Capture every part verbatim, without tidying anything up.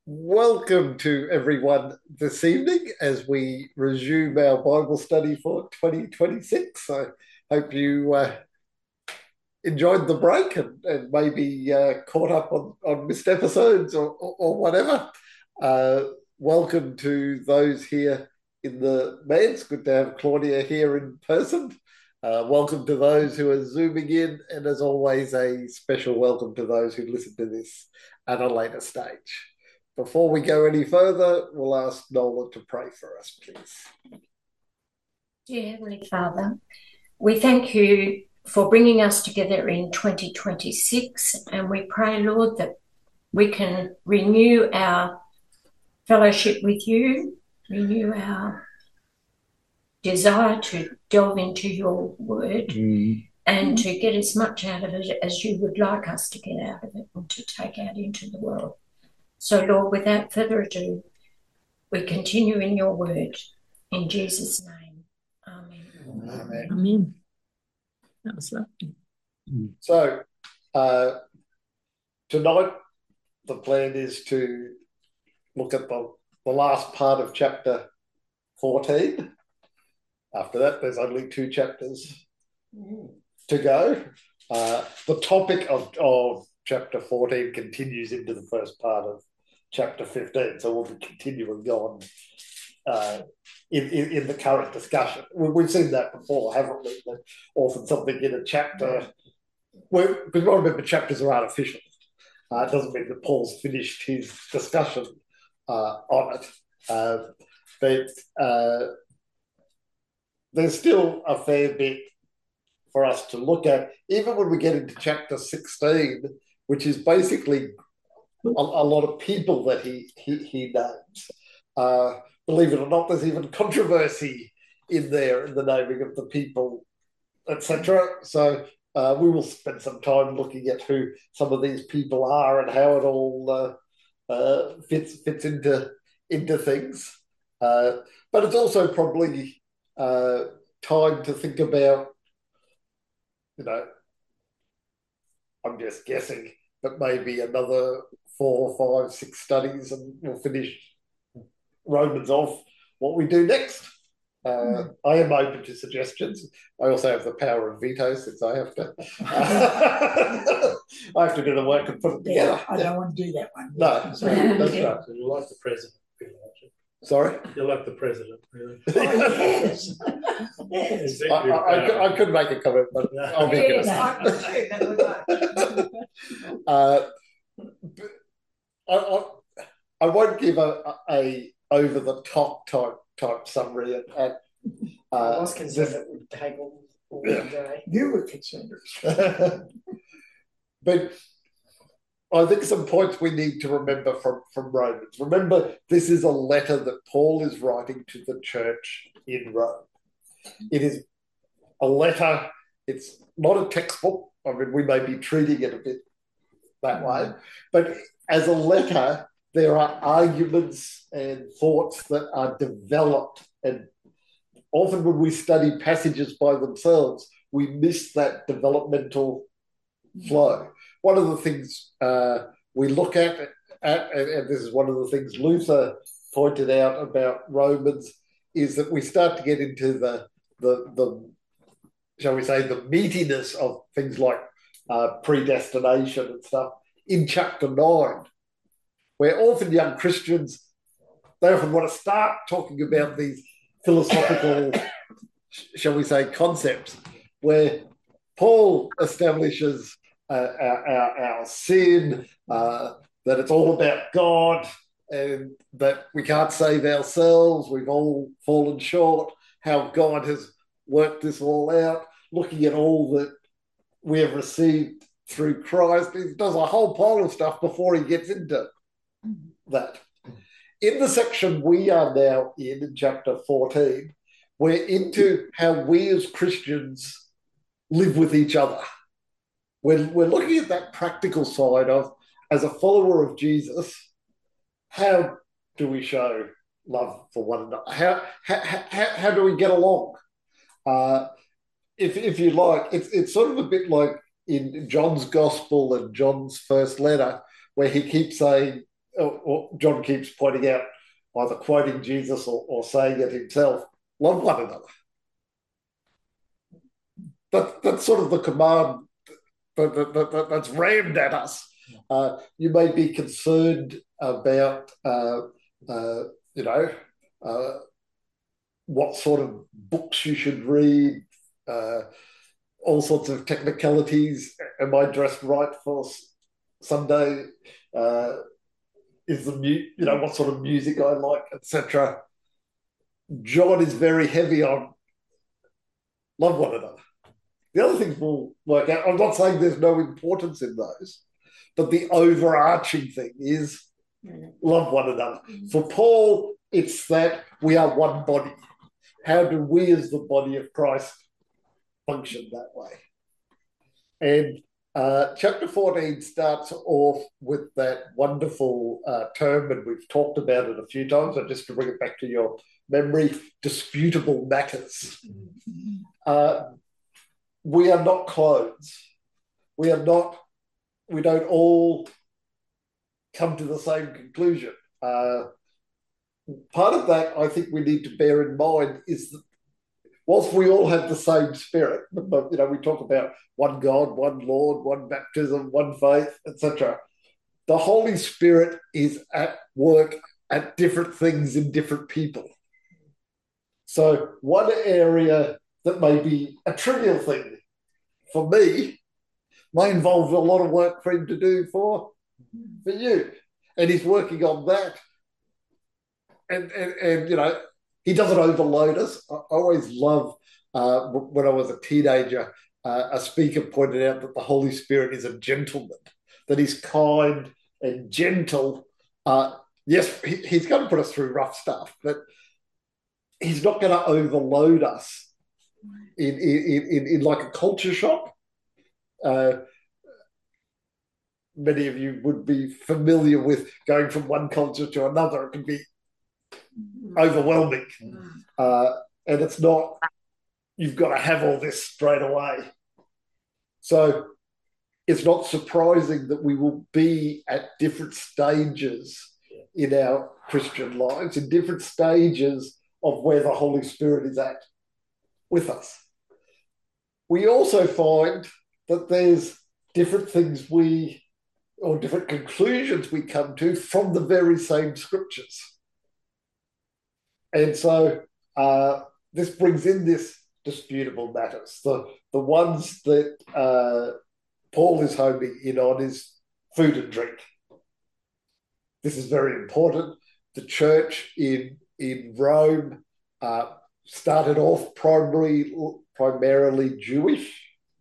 Welcome to everyone this evening as we resume our Bible study for twenty twenty-six. I hope you uh, enjoyed the break and, and maybe uh, caught up on, on missed episodes or, or, or whatever. Uh, welcome to those here in the It's good to have Claudia here in person. Uh, welcome to those who are Zooming in, and as always, a special welcome to those who listen to this at a later stage. Before we go any further, we'll ask Nola to pray for us, please. Dear Heavenly Father, we thank you for bringing us together in twenty twenty-six, and we pray, Lord, that we can renew our fellowship with you, renew our desire to delve into your word mm. and to get as much out of it as you would like us to get out of it and to take out into the world. So, Lord, without further ado, we continue in your word. In Jesus' name, amen. Amen. Amen. That was lovely. So, uh, tonight, the plan is to look at the, the last part of chapter fourteen. After that, there's only two chapters to go. Uh, the topic of, of chapter fourteen continues into the first part of chapter fifteen, so we'll be continuing on uh, in, in, in the current discussion. We, we've seen that before, haven't we? That often something in a chapter, because remember, chapters are artificial. Uh, it doesn't mean that Paul's finished his discussion uh, on it. Uh, but uh, there's still a fair bit for us to look at, even when we get into chapter sixteen, which is basically a, a lot of people that he he, he names. Uh, believe it or not, there's even controversy in there in the naming of the people, et cetera. So uh, we will spend some time looking at who some of these people are and how it all uh, uh, fits fits into into things. Uh, but it's also probably uh, time to think about, you know, I'm just guessing, but maybe another four, five, six studies and we'll finish Romans off. What we do next. Uh, mm. I am open to suggestions. I also have the power of veto since I have to. Uh, I have to do the work and put it yeah, together. I don't want to do that one. No, that's right. You're like the president. Sorry? You're like the president, really. Oh, yes. yes. I, I, I, I could make a comment, but I'll be yes, good. uh, I, I, I won't give a, a over the top type type summary at, at uh, I was concerned it would take all, all yeah. day. You were concerned. But I think some points we need to remember from, from Romans. Remember, this is a letter that Paul is writing to the church in Rome. It is a letter. It's not a textbook. I mean, we may be treating it a bit that way. But as a letter, there are arguments and thoughts that are developed. And often when we study passages by themselves, we miss that developmental flow. One of the things uh, we look at, at, and this is one of the things Luther pointed out about Romans, is that we start to get into the, the, the shall we say, the meatiness of things like uh, predestination and stuff in chapter nine, where often young Christians, they often want to start talking about these philosophical, shall we say, concepts, where Paul establishes Uh, our, our, our sin, uh, that it's all about God and that we can't save ourselves, we've all fallen short, how God has worked this all out, looking at all that we have received through Christ. He does a whole pile of stuff before he gets into that. In the section we are now in, in chapter fourteen, we're into how we as Christians live with each other. We're, we're looking at that practical side of, as a follower of Jesus, how do we show love for one another? How, how, how, how do we get along? Uh, if, if you like, it's, it's sort of a bit like in John's gospel and John's first letter, where he keeps saying, or John keeps pointing out, either quoting Jesus or, or saying it himself, love one another. That, that's sort of the command that, that, that, that's rammed at us. Uh, you may be concerned about, uh, uh, you know, uh, what sort of books you should read, uh, all sorts of technicalities. Am I dressed right for Sunday? Uh, is the mu- you know, what sort of music I like, et cetera. John is very heavy on love one another. The other things will work out. I'm not saying there's no importance in those, but the overarching thing is love one another. For Paul, it's that we are one body. How do we as the body of Christ function that way? And uh, chapter fourteen starts off with that wonderful uh, term, and we've talked about it a few times, but just to bring it back to your memory, disputable matters. Uh, we are not clones. We are not, we don't all come to the same conclusion. Uh, part of that, I think we need to bear in mind is that whilst we all have the same spirit, but, you know, we talk about one God, one Lord, one baptism, one faith, et cetera. The Holy Spirit is at work at different things in different people. So one area that may be a trivial thing for me may involve a lot of work for him to do for, for you. And he's working on that. And, and, and you know, he doesn't overload us. I always love, uh, when I was a teenager, uh, a speaker pointed out that the Holy Spirit is a gentleman, that he's kind and gentle. Uh, yes, he, he's going to put us through rough stuff, but he's not going to overload us in, in, in, in like a culture shock. Uh, many of you would be familiar with going from one culture to another. It can be overwhelming. Uh, and it's not, you've got to have all this straight away. So it's not surprising that we will be at different stages in our Christian lives, in different stages of where the Holy Spirit is at with us. We also find that there's different things we, or different conclusions we come to from the very same scriptures. And so uh, this brings in this disputable matters. The, the ones that uh, Paul is homing in on is food and drink. This is very important. The church in, in Rome uh, started off primarily, primarily Jewish.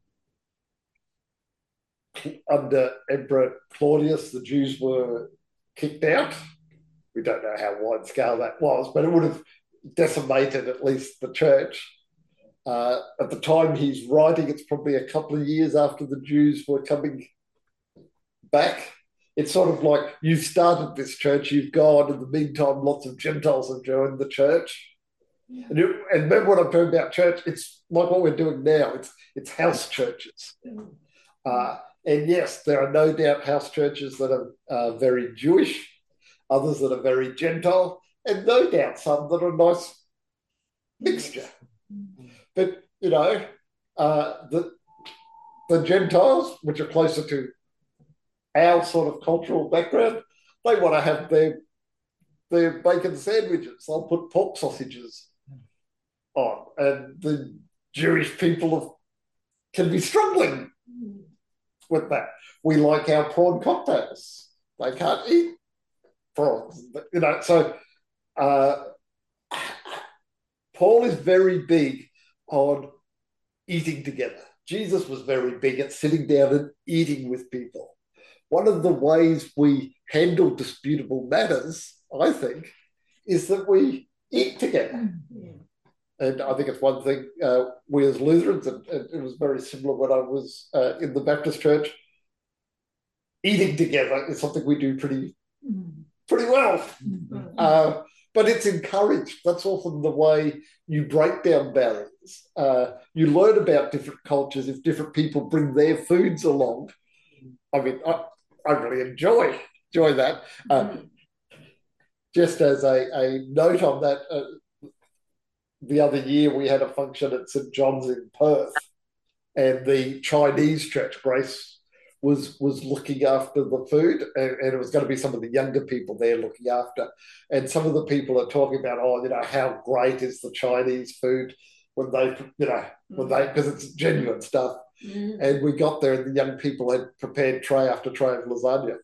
Under Emperor Claudius, the Jews were kicked out. We don't know how wide scale that was, but it would have decimated at least the church. Uh, at the time he's writing, it's probably a couple of years after the Jews were coming back. It's sort of like, you've started this church, you've gone, in the meantime, lots of Gentiles have joined the church. Yeah. And, you, and remember what I'm talking about church, it's like what we're doing now, it's, it's house churches. Uh, and yes, there are no doubt house churches that are uh, very Jewish, others that are very Gentile, and no doubt some that are a nice mixture. But, you know, uh, the, the Gentiles, which are closer to our sort of cultural background, they want to have their, their bacon sandwiches. They'll put pork sausages on. And the Jewish people have, can be struggling with that. We like our prawn cocktails. They can't eat prawns. You know, so uh, Paul is very big on eating together. Jesus was very big at sitting down and eating with people. One of the ways we handle disputable matters, I think, is that we eat together. Yeah. And I think it's one thing uh, we as Lutherans, and, and it was very similar when I was uh, in the Baptist church, eating together is something we do pretty, pretty well. Mm-hmm. Uh, but it's encouraged. That's often the way you break down barriers. Uh, you learn about different cultures if different people bring their foods along. I mean, I, I really enjoy enjoy that. Uh, just as a, a note on that, uh, the other year we had a function at St John's in Perth, and the Chinese church, Grace, was was looking after the food, and, and it was going to be some of the younger people there looking after. And some of the people are talking about, oh, you know, how great is the Chinese food when they, you know, when they, because it's genuine stuff. Mm. And we got there, and the young people had prepared tray after tray of lasagna.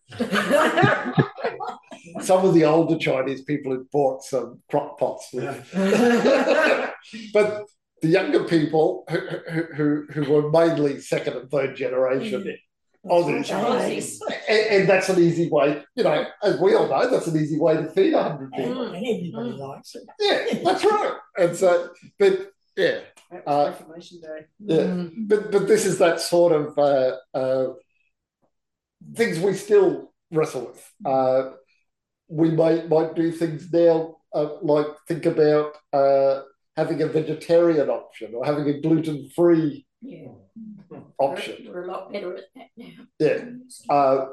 Some of the older Chinese people had bought some crock pots with. But the younger people who, who, who were mainly second and third generation Mm. Aussies, Aussies. and, and that's an easy way, you know, as we all know, that's an easy way to feed a hundred And, people. and everybody Mm. likes it. Yeah, that's right. And so, but yeah, That Uh, was Reformation Day. yeah. Mm. But but this is that sort of uh, uh, things we still wrestle with. Uh, we might might do things now, uh, like think about uh, having a vegetarian option or having a gluten free Yeah. option. We're a lot better at that now. Yeah. Uh,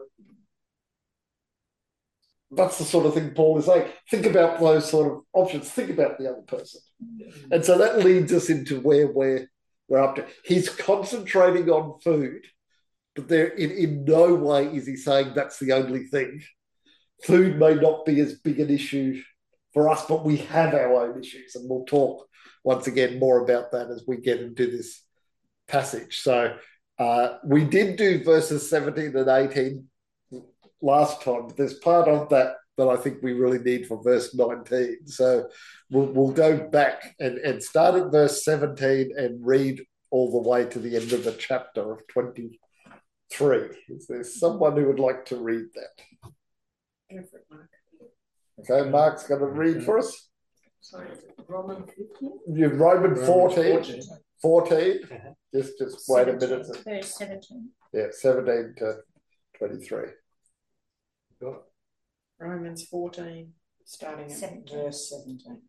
that's the sort of thing Paul is saying. Think about those sort of options. Think about the other person. And so that leads us into where we're, we're up to. He's concentrating on food, but there in, in no way is he saying that's the only thing. Food may not be as big an issue for us, but we have our own issues. And we'll talk once again more about that as we get into this passage. So uh, we did do verses seventeen and eighteen last time, but there's part of that that I think we really need for verse nineteen. So we'll, we'll go back and, and start at verse seventeen and read all the way to the end of the chapter of twenty-three. Is there someone who would like to read that? Go for it, Mark. Okay, Mark's going to read for us. Sorry, Roman fifteen? You're Roman fourteen. fourteen. fourteen. Uh-huh. Just, just wait a minute. Verse seventeen. Yeah, seventeen to twenty-three. Got it. Romans fourteen, starting at Seventeen. verse seventeen.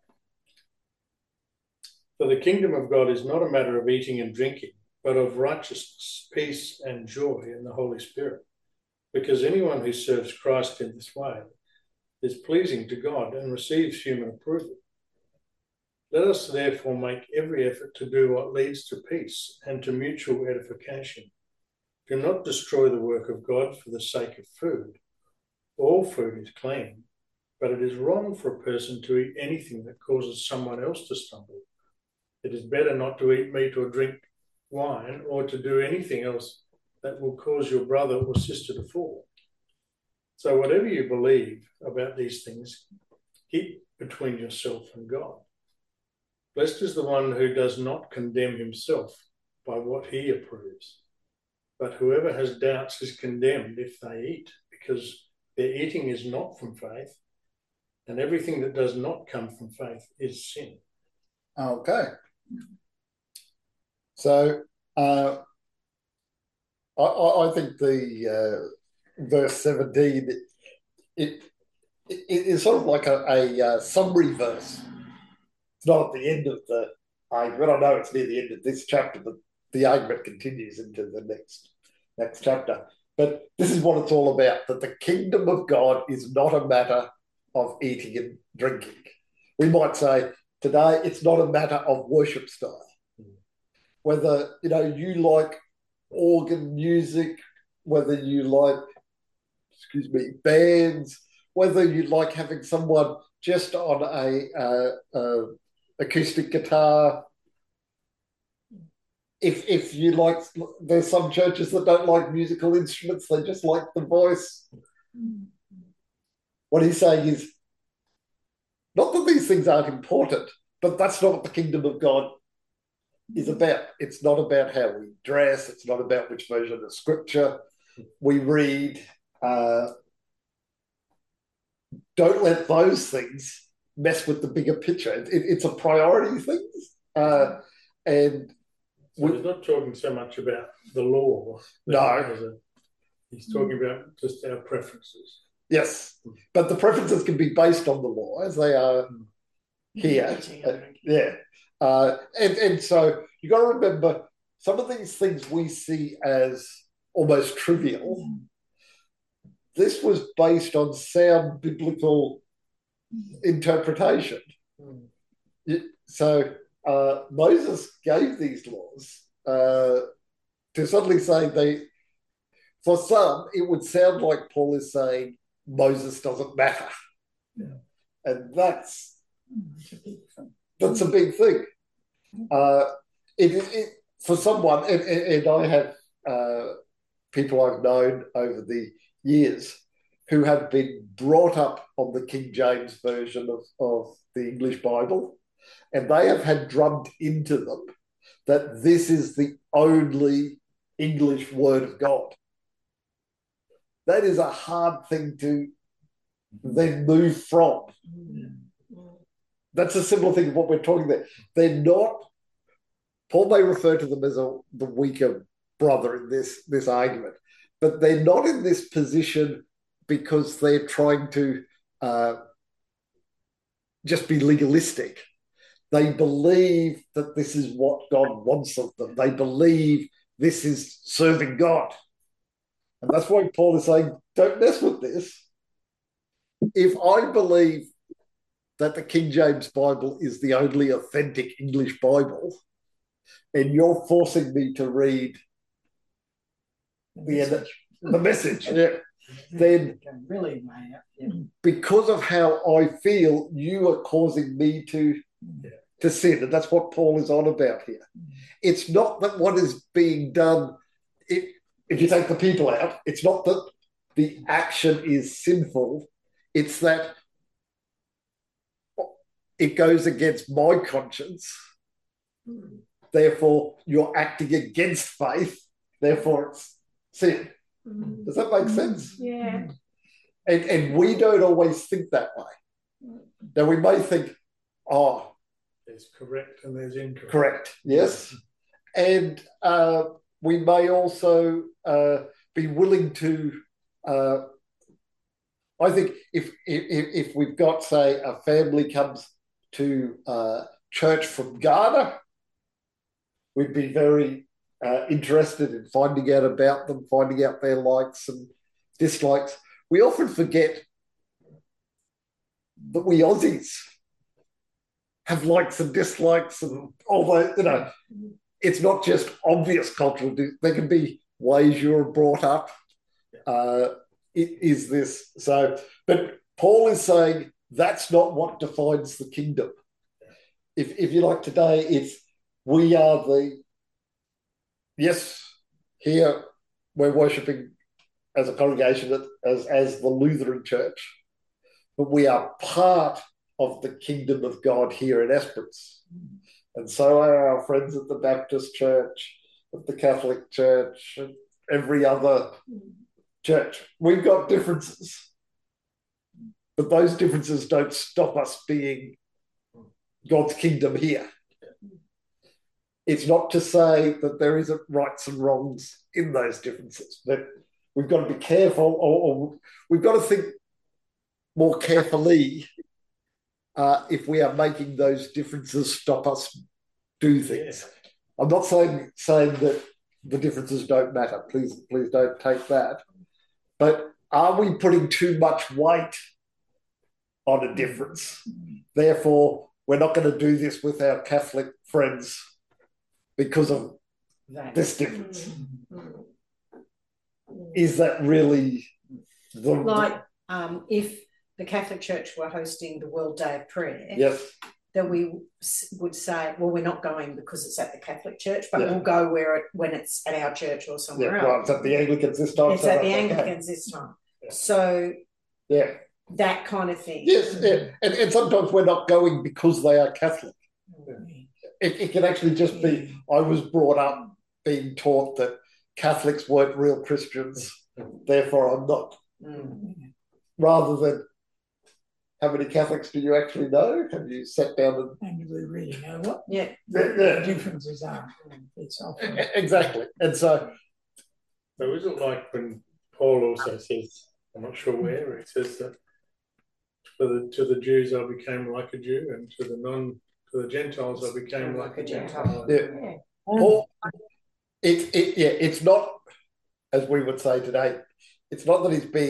For the kingdom of God is not a matter of eating and drinking, but of righteousness, peace, and joy in the Holy Spirit. Because anyone who serves Christ in this way is pleasing to God and receives human approval. Let us therefore make every effort to do what leads to peace and to mutual edification. Do not destroy the work of God for the sake of food. All food is clean, but it is wrong for a person to eat anything that causes someone else to stumble. It is better not to eat meat or drink wine or to do anything else that will cause your brother or sister to fall. So whatever you believe about these things, keep between yourself and God. Blessed is the one who does not condemn himself by what he approves. But whoever has doubts is condemned if they eat, because their eating is not from faith, and everything that does not come from faith is sin. Okay. So uh, I, I think the uh, verse seventeen, it, it, it is sort of like a, a uh, summary verse. It's not at the end of the argument. I know it's near the end of this chapter, but the argument continues into the next next chapter. But this is what it's all about, that the kingdom of God is not a matter of eating and drinking. We might say today it's not a matter of worship style. Whether, you know, you like organ music, whether you like, excuse me, bands, whether you like having someone just on a, uh, uh, acoustic guitar. If if you like, there's some churches that don't like musical instruments, they just like the voice. What he's saying is, not that these things aren't important, but that's not what the kingdom of God is about. It's not about how we dress. It's not about which version of scripture we read. Uh, don't let those things mess with the bigger picture. It, it, it's a priority thing. Uh, and So he's not talking so much about the law. No. As a, he's talking about just our preferences. yes, but the preferences can be based on the law as they are here. Eating Uh, and drinking. yeah. Uh, and, and so you got to remember some of these things we see as almost trivial. this was based on sound biblical interpretation. Mm. So uh, Moses gave these laws uh, to suddenly say they, for some, it would sound like Paul is saying Moses doesn't matter. Yeah. And that's It's a big thing. that's a big thing. Uh, it, it, for someone, and, and I have uh, people I've known over the years who have been brought up on the King James version of, of the English Bible, and they have had drummed into them that this is the only English word of God. That is a hard thing to then move from. That's a similar thing of what we're talking about. They're not, Paul may refer to them as a, the weaker brother in this, this argument, but they're not in this position because they're trying to uh, just be legalistic. They believe that this is what God wants of them. They believe this is serving God. And that's why Paul is saying, don't mess with this. If I believe that the King James Bible is the only authentic English Bible, and you're forcing me to read the, the message, yeah, then really, man, yeah. because of how I feel, you are causing me to, to sin. And that's what Paul is on about here. It's not that what is being done, it, if you take the people out, it's not that the action is sinful, it's that it goes against my conscience. Therefore, you're acting against faith. Therefore, it's sin. Does that make sense? Yeah. And, and we don't always think that way. Now, we may think, oh, There's correct and there's incorrect. correct, yes. And uh, we may also uh, be willing to, uh, I think if, if, if we've got, say, a family comes to uh, church from Ghana, we'd be very uh, interested in finding out about them, finding out their likes and dislikes. We often forget that we Aussies have likes and dislikes, and although, you know, it's not just obvious cultural, there can be ways you're brought up. Uh, is this so? But Paul is saying that's not what defines the kingdom. If, if you like today, it's we are the, yes, here we're worshipping as a congregation as, as the Lutheran Church, but we are part of the kingdom of God here in Esperance. And so are our friends at the Baptist Church, at the Catholic Church, and every other church. We've got differences, but those differences don't stop us being God's kingdom here. It's not to say that there isn't rights and wrongs in those differences, but we've got to be careful, or, or we've got to think more carefully uh, if we are making those differences stop us do things. I'm not saying saying that the differences don't matter. Please, please don't take that. But are we putting too much weight on a difference? Therefore, we're not going to do this with our Catholic friends because of That. this difference. Is that really the Like um, if the Catholic Church were hosting the World Day of Prayer, yes? that we s- would say, well, we're not going because it's at the Catholic Church, but Yeah. we'll go where it, when it's at our church or Yeah, somewhere right. else. It's at the Anglicans this time. It's so at the that's okay. Anglicans this time. So Yeah. that kind of thing. Yes. Yeah. And, and sometimes we're not going because they are Catholic. It, it can actually just be, I was brought up being taught that Catholics weren't real Christians, therefore I'm not. Mm. Rather than, how many Catholics do you actually know? Have you sat down and... And we really know what Yeah. Yeah, the yeah. differences are. It's often Exactly. And so, So is it like when Paul also says, I'm not sure where, he says that for the, to the Jews I became like a Jew, and to the non to the Gentiles I became like a Gentile. yeah. Yeah. Paul, it, it, yeah, it's not, as we would say today, it's not that he's being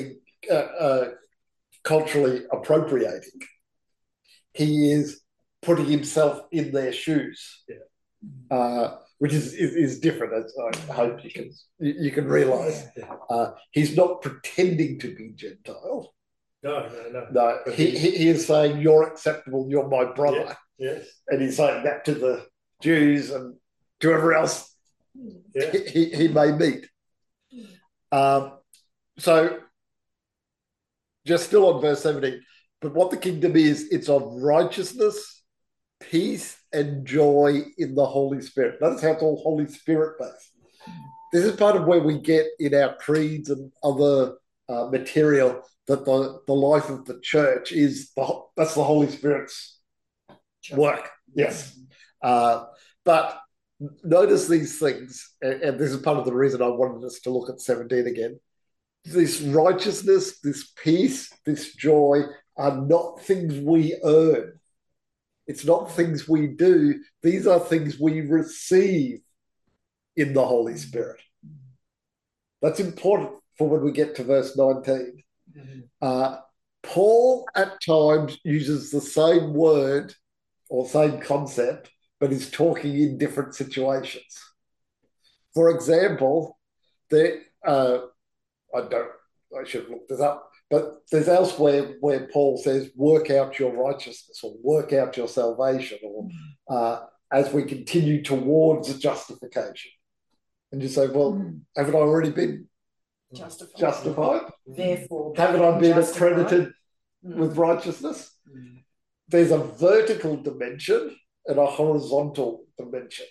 uh, uh, culturally appropriating. He is putting himself in their shoes, Yeah. uh, which is, is is different. As I hope you can you can realise. Yeah. Uh, he's not pretending to be Gentile. No, no, no. No, But he, he's- he he is saying you're acceptable. You're my brother, Yes. and he's saying that to the Jews and to whoever else Yeah. he, he may meet. Um, so, just still on verse seventeen, but what the kingdom is, it's of righteousness, peace, and joy in the Holy Spirit. Notice how it's all Holy Spirit based. This is part of where we get in our creeds and other uh, material that the, the life of the church is, the, that's the Holy Spirit's work. Yes. Uh, but notice these things, and, and this is part of the reason I wanted us to look at seventeen again. This righteousness, this peace, this joy are not things we earn. It's not things we do. These are things we receive in the Holy Spirit. That's important for when we get to verse nineteen. Uh, Paul at times uses the same word or same concept, but is talking in different situations. For example, there, uh, I don't, I should have looked this up, but there's elsewhere where Paul says, work out your righteousness or work out your salvation, or uh, as we continue towards justification. And you say, well, Mm. haven't I already been Justified. justified? Therefore, Haven't I been justified. accredited Mm. with righteousness? Mm. There's a vertical dimension and a horizontal dimension.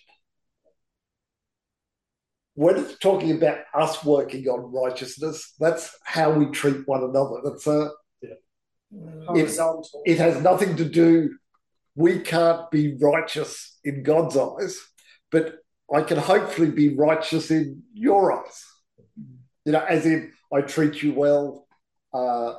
When it's talking about us working on righteousness, that's how we treat one another. That's a, Horizontal. it has nothing to do, we can't be righteous in God's eyes, but I can hopefully be righteous in your eyes. You know, as in I treat you well, uh,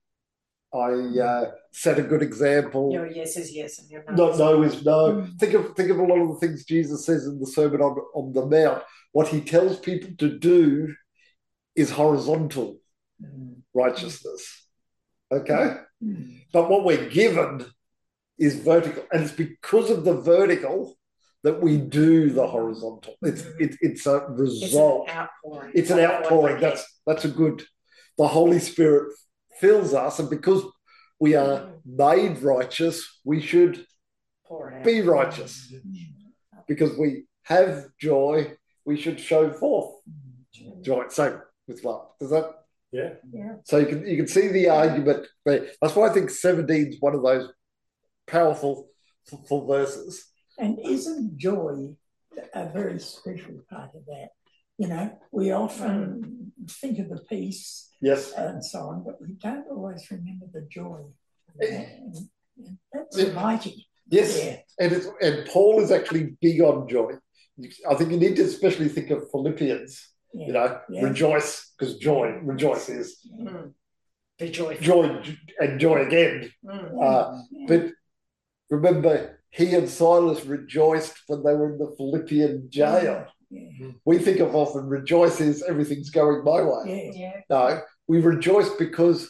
I uh, set a good example. Your yes is yes and your no, No, is no is no. Mm. Think of think of a lot of the things Jesus says in the Sermon on, on the Mount. What he tells people to do is horizontal Mm. righteousness. Okay? Mm. But what we're given is vertical. And it's because of the vertical that we do the horizontal. It's it, it's a It's an result. outpouring. It's an of what outpouring. we That's that's a good. The Holy Spirit fills us, and because we are made righteous, we should pour out. be righteous. Because we have joy, we should show forth joy. Same with love. Does that? Yeah. Yeah. So you can you can see the argument there. That's why I think seventeen is one of those powerful full verses. And isn't joy a very special part of that? You know, we often think of the peace Yes. and so on, but we don't always remember the joy. Eh. And, and that's Eh. mighty. Yes. Yeah. And it's, and Paul is actually big on joy. I think you need to especially think of Philippians. Yeah. You know, Yeah. rejoice, because joy, rejoice is Mm. Be joyful. joy and joy again. Mm. Uh, Yeah. But remember, he and Silas rejoiced when they were in the Philippian jail. Yeah. We think of often rejoice is everything's going my way. Yeah. Yeah. No, we rejoice because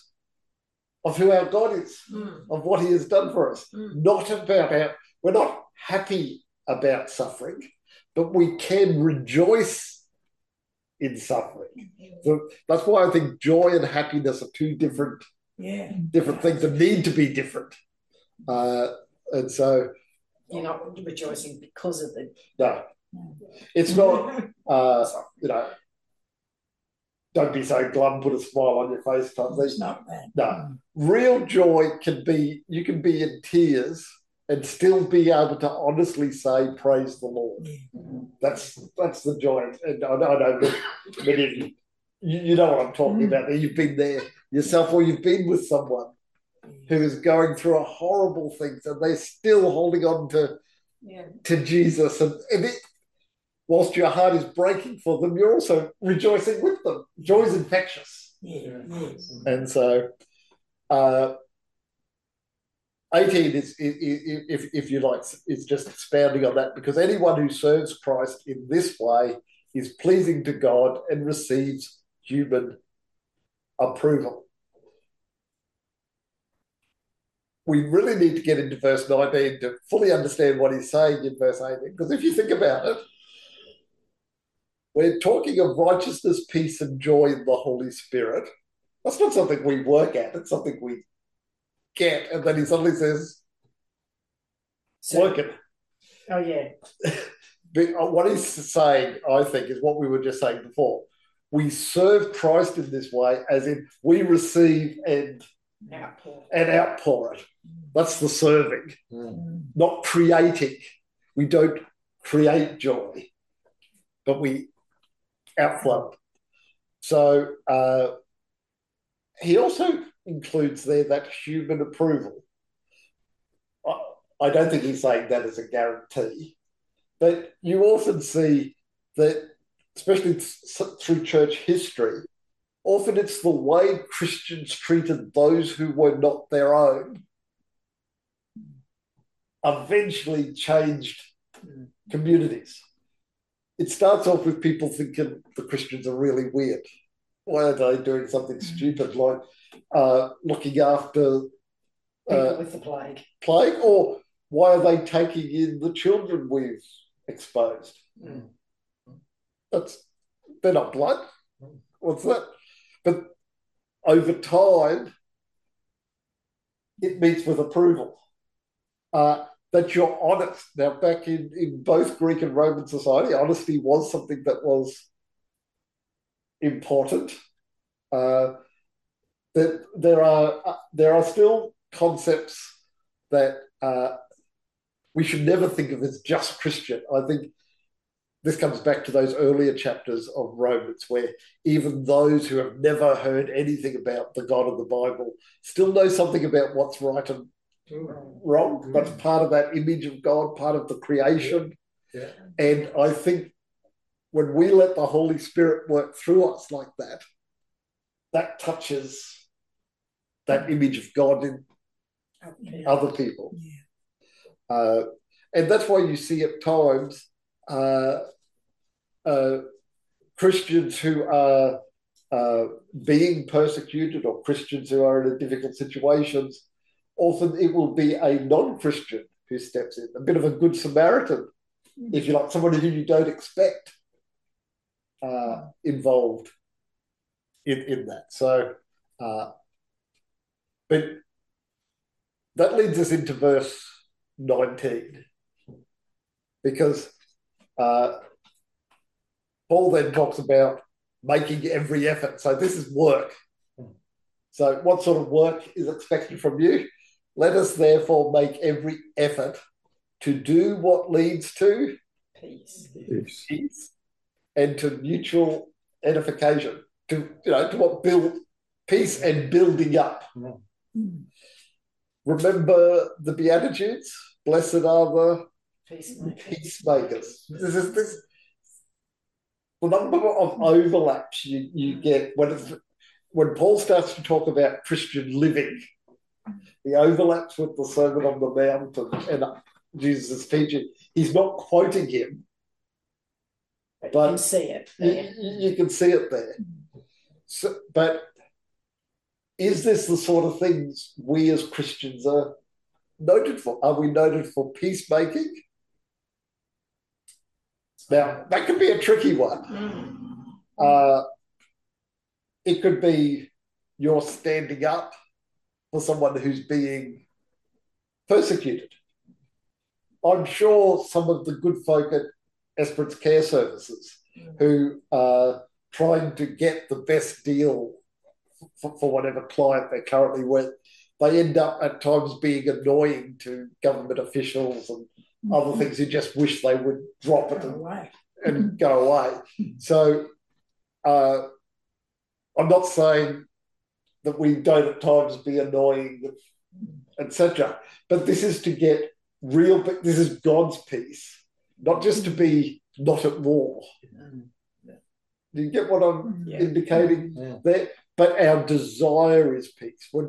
of who our God is, Mm. of what he has done for us. Mm. Not about our, we're not happy about suffering, but we can rejoice in suffering. So that's why I think joy and happiness are two different Yeah. different things that need to be different. Uh, and so, You're not rejoicing because of the. no, it's not, uh, you know, don't be so glum, put a smile on your face type It's thing. not that. No. Real joy can be, you can be in tears and still be able to honestly say, praise the Lord. Yeah. That's that's the joy. And I know, I know that many of you, you, you know what I'm talking Mm. about. You've been there yourself, or you've been with someone who is going through a horrible thing, and they're still holding on to, Yeah. to Jesus. And, and it, whilst your heart is breaking for them, you're also rejoicing with them. Joy is infectious. Yeah. Yes. And so, uh, eighteen is, is, is, if, if you like, is just expounding on that, because anyone who serves Christ in this way is pleasing to God and receives human approval. we really need to get into verse nineteen to fully understand what he's saying in verse eighteen. Because if you think about it, we're talking of righteousness, peace, and joy in the Holy Spirit. That's not something we work at, it's something we get. And then he suddenly says, So, work it. oh yeah. But what he's saying, I think, is what we were just saying before. We serve Christ in this way, as in we receive and, Outpour. and outpour it. That's the serving, Mm. not creating. We don't create joy, but we outflow it. So uh, he also includes there that human approval. I, I don't think he's saying that as a guarantee, but you often see that, especially through church history, often it's the way Christians treated those who were not their own eventually changed communities. It starts off with people thinking the Christians are really weird. Why are they doing something stupid like uh, looking after People uh, with the plague. plague? Or why are they taking in the children we've exposed? Mm. That's, they're not blood. What's that? But over time, it meets with approval. Uh, that you're honest. Now, back in, in both Greek and Roman society, honesty was something that was important. Uh, that there are uh, there are still concepts that uh, we should never think of as just Christian. I think this comes back to those earlier chapters of Romans, where even those who have never heard anything about the God of the Bible still know something about what's right and wrong. That's part of that image of God, part of the creation. Yeah. And I think when we let the Holy Spirit work through us like that, that touches that image of God in Yeah. other people. Yeah. Uh, and that's why you see at times uh, uh, Christians who are uh, being persecuted, or Christians who are in difficult situations, often it will be a non-Christian who steps in, a bit of a good Samaritan, if you like, somebody who you don't expect uh, involved in, in that. So, uh, but that leads us into verse nineteen, because uh, Paul then talks about making every effort. So this is work. So what sort of work is expected from you? Let us therefore make every effort to do what leads to Peace. peace and to mutual edification, to, you know, to what build peace and building up. Mm. Remember the Beatitudes? Blessed are the Peacemakers. peacemakers. This is this the number of overlaps you, you get when it's, when Paul starts to talk about Christian living, the overlaps with the Sermon on the Mount and, and Jesus' teaching. He's not quoting him, But, But you can see it you, there. you can see it there. So, but is this the sort of things we as Christians are noted for? Are we noted for peacemaking? Now, that could be a tricky one. Mm. Uh, it could be you're standing up for someone who's being persecuted. I'm sure some of the good folk at Esperance Care Services who are trying to get the best deal for, for whatever client they're currently with, they end up at times being annoying to government officials and other things who just wish they would drop it Go and, away. and go away. So uh, I'm not saying that we don't at times be annoying, et cetera. But this is to get real, this is God's peace, not just to be not at war. Do you get what I'm Yeah. indicating Yeah. there? But our desire is peace. When,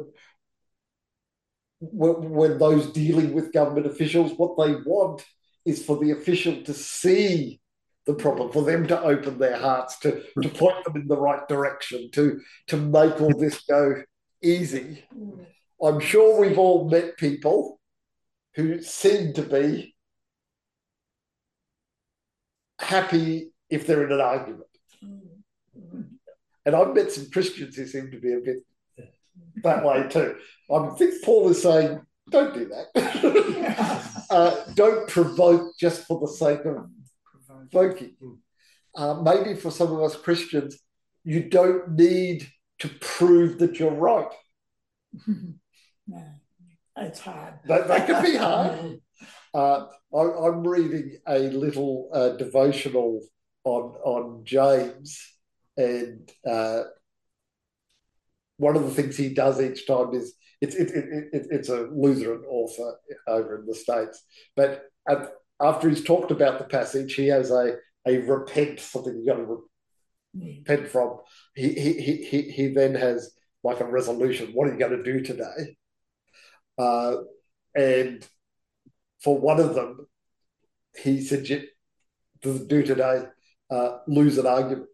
when, when those dealing with government officials, what they want is for the official to see the problem, for them to open their hearts, to, to point them in the right direction, to, to make all this go easy. I'm sure we've all met people who seem to be happy if they're in an argument. And I've met some Christians who seem to be a bit that way too. I think Paul is saying, don't do that. uh, don't provoke just for the sake of provoking. Uh, maybe for some of us Christians, you don't need to prove that you're right. No, it's hard. That, that can be hard. Uh, I, I'm reading a little uh, devotional on, on James, and uh, one of the things he does each time is it's it, it, it, it's a Lutheran author over in the States, but at, after he's talked about the passage, he has a a repent, something you've got to repent from. He he he he then has like a resolution. What are you going to do today? Uh, and for one of them, he said, "To do today, uh, lose an argument."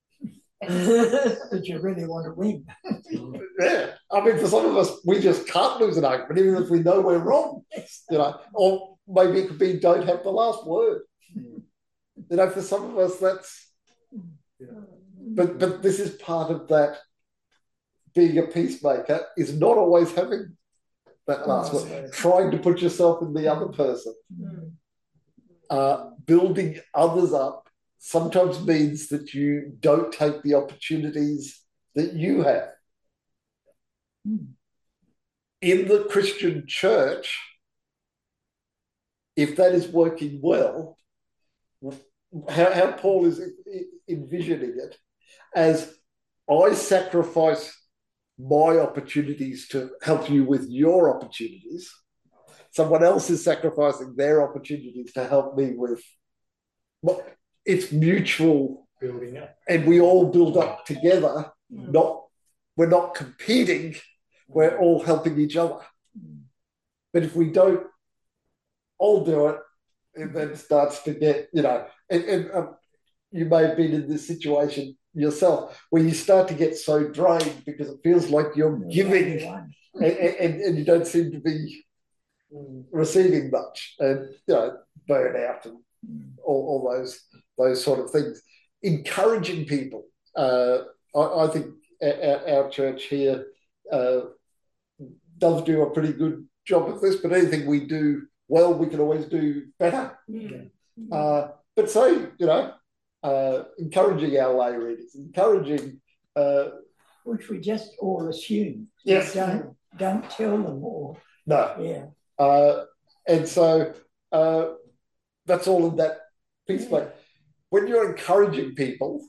Did you really want to win? Yeah, I mean, for some of us, we just can't lose an argument, even if we know we're wrong. You know, or maybe it could be don't have the last word. You know, for some of us, that's. But but this is part of that. Being a peacemaker is not always having that last word. Trying to put yourself in the other person, uh, building others up. Sometimes means that you don't take the opportunities that you have. In the Christian church, if that is working well, how, how Paul is envisioning it as I sacrifice my opportunities to help you with your opportunities, someone else is sacrificing their opportunities to help me with what. It's mutual building up, and we all build up together. Mm. Not we're not competing; we're all helping each other. Mm. But if we don't all do it, it then starts to get you know. And, and um, you may have been in this situation yourself, where you start to get so drained because it feels like you're giving, and, and, and you don't seem to be receiving much, and you know, burn out and all, all those. Those sort of things. Encouraging people. Uh, I, I think our, our church here uh, does do a pretty good job of this, but anything we do well, we can always do better. Yeah. Uh, but so, you know, uh, encouraging our lay readers, encouraging... Uh, Which we just all assume. Yes. Don't, don't tell them all. No. Yeah. Uh, and so uh, that's all in that piece. Yeah. But when you're encouraging people,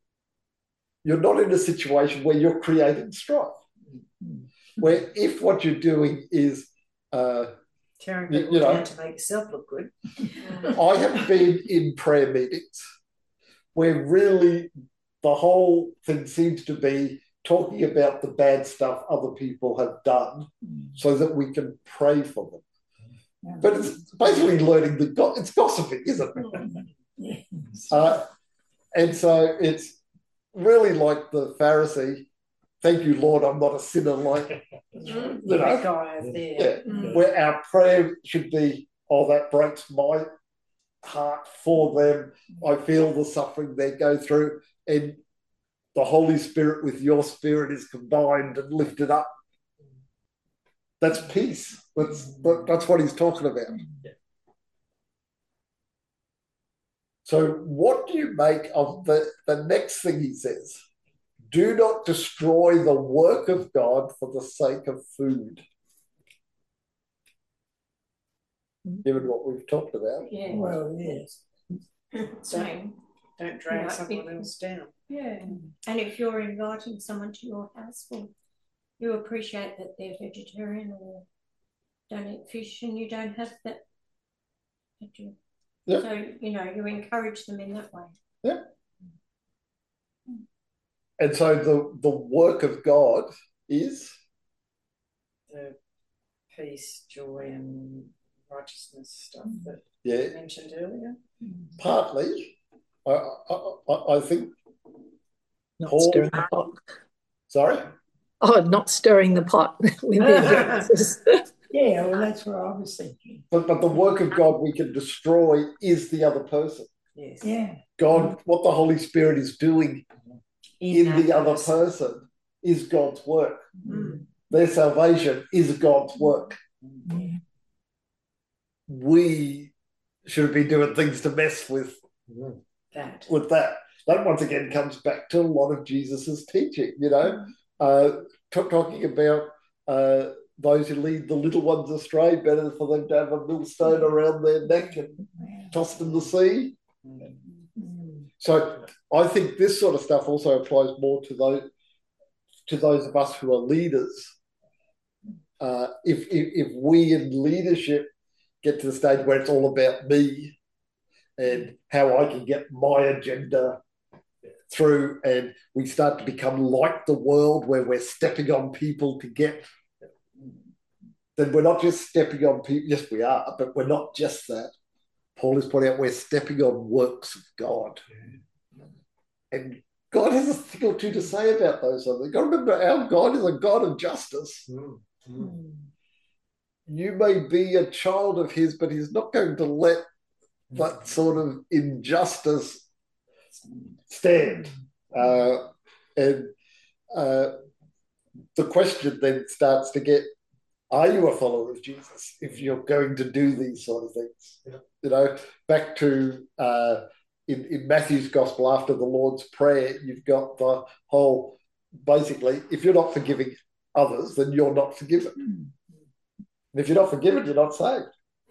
you're not in a situation where you're creating strife. Mm-hmm. Where if what you're doing is... Uh, Tearing people you know, down to make yourself look good. I have been in prayer meetings where really the whole thing seems to be talking about the bad stuff other people have done so that we can pray for them. Yeah. But it's basically learning the... Go- it's gossiping, isn't it? Yes. Uh, and so it's really like the Pharisee, thank you, Lord, I'm not a sinner like you know, guy over there. Yeah, mm. Where our prayer should be, oh, that breaks my heart for them. I feel the suffering they go through, and the Holy Spirit with your spirit is combined and lifted up. That's peace. That's, that's what he's talking about. So what do you make of the, the next thing he says? Do not destroy the work of God for the sake of food. Given what we've talked about. Yeah. Well, yes. Don't, don't drag no, someone if, else down. Yeah. And if you're inviting someone to your house, well, you appreciate that they're vegetarian or don't eat fish and you don't have that. You? Yeah. So, you know, you encourage them in that way. Yeah. And so the, the work of God is? The peace, joy and righteousness stuff that yeah. you mentioned earlier. Partly. I, I, I think Not Paul... stirring the pot. Sorry? Oh, not stirring the pot with their differences. Yeah, well, that's what I was thinking. But, but the work of God we can destroy is the other person. Yes. Yeah. God, what the Holy Spirit is doing in, In the that other person. person is God's work. Mm. Their salvation is God's work. Yeah. We should be doing things to mess with, That. with that. That once again comes back to a lot of Jesus's teaching, you know, uh, t- talking about uh, those who lead the little ones astray, better for them to have a millstone around their neck and tossed in the sea. Mm. So I think this sort of stuff also applies more to those to those of us who are leaders. Uh, if, if if we in leadership get to the stage where it's all about me and how I can get my agenda through, and we start to become like the world where we're stepping on people to get, then we're not just stepping on people. Yes, we are, but we're not just that. Paul is pointing out we're stepping on works of God. And God has a thing or two to say about those things. You've got to remember, our God is a God of justice. Mm. Mm. You may be a child of his, but he's not going to let that sort of injustice stand. Uh, and uh, the question then starts to get, are you a follower of Jesus if you're going to do these sort of things? Yeah. You know, back to uh, in, in Matthew's gospel, after the Lord's Prayer, you've got the whole, basically, if you're not forgiving others, then you're not forgiven. And if you're not forgiven, you're not saved.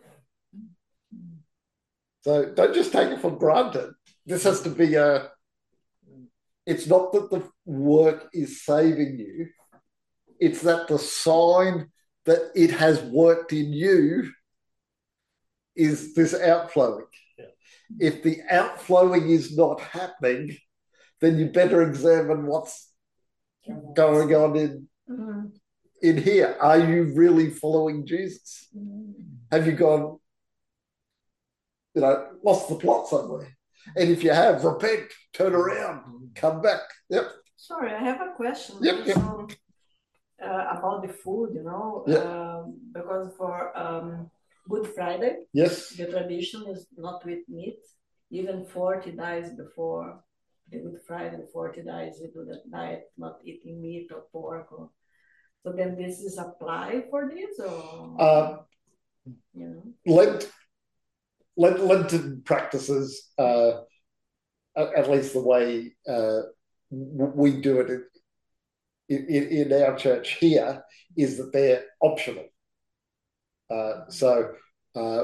So don't just take it for granted. This has to be a, it's not that the work is saving you, it's that the sign that it has worked in you is this outflowing. Yeah. If the outflowing is not happening, then you better examine what's going on in, Mm. in here. Are you really following Jesus? Mm. Have you gone, you know, lost the plot somewhere? And if you have, repent, turn around, come back. Yep. Sorry, I have a question. Yep, yep. So, uh, about the food, you know, Yep. um, because for um, Good Friday, Yes. the tradition is not with meat. Even forty days before the Good Friday, forty days you do that diet, not eating meat or pork. Or, so then this is apply for this, or Uh, you know? Lent, Lent, Lenten practices, uh, at, at least the way uh, we do it in, in, in our church here, is that they're optional. Uh, so, uh,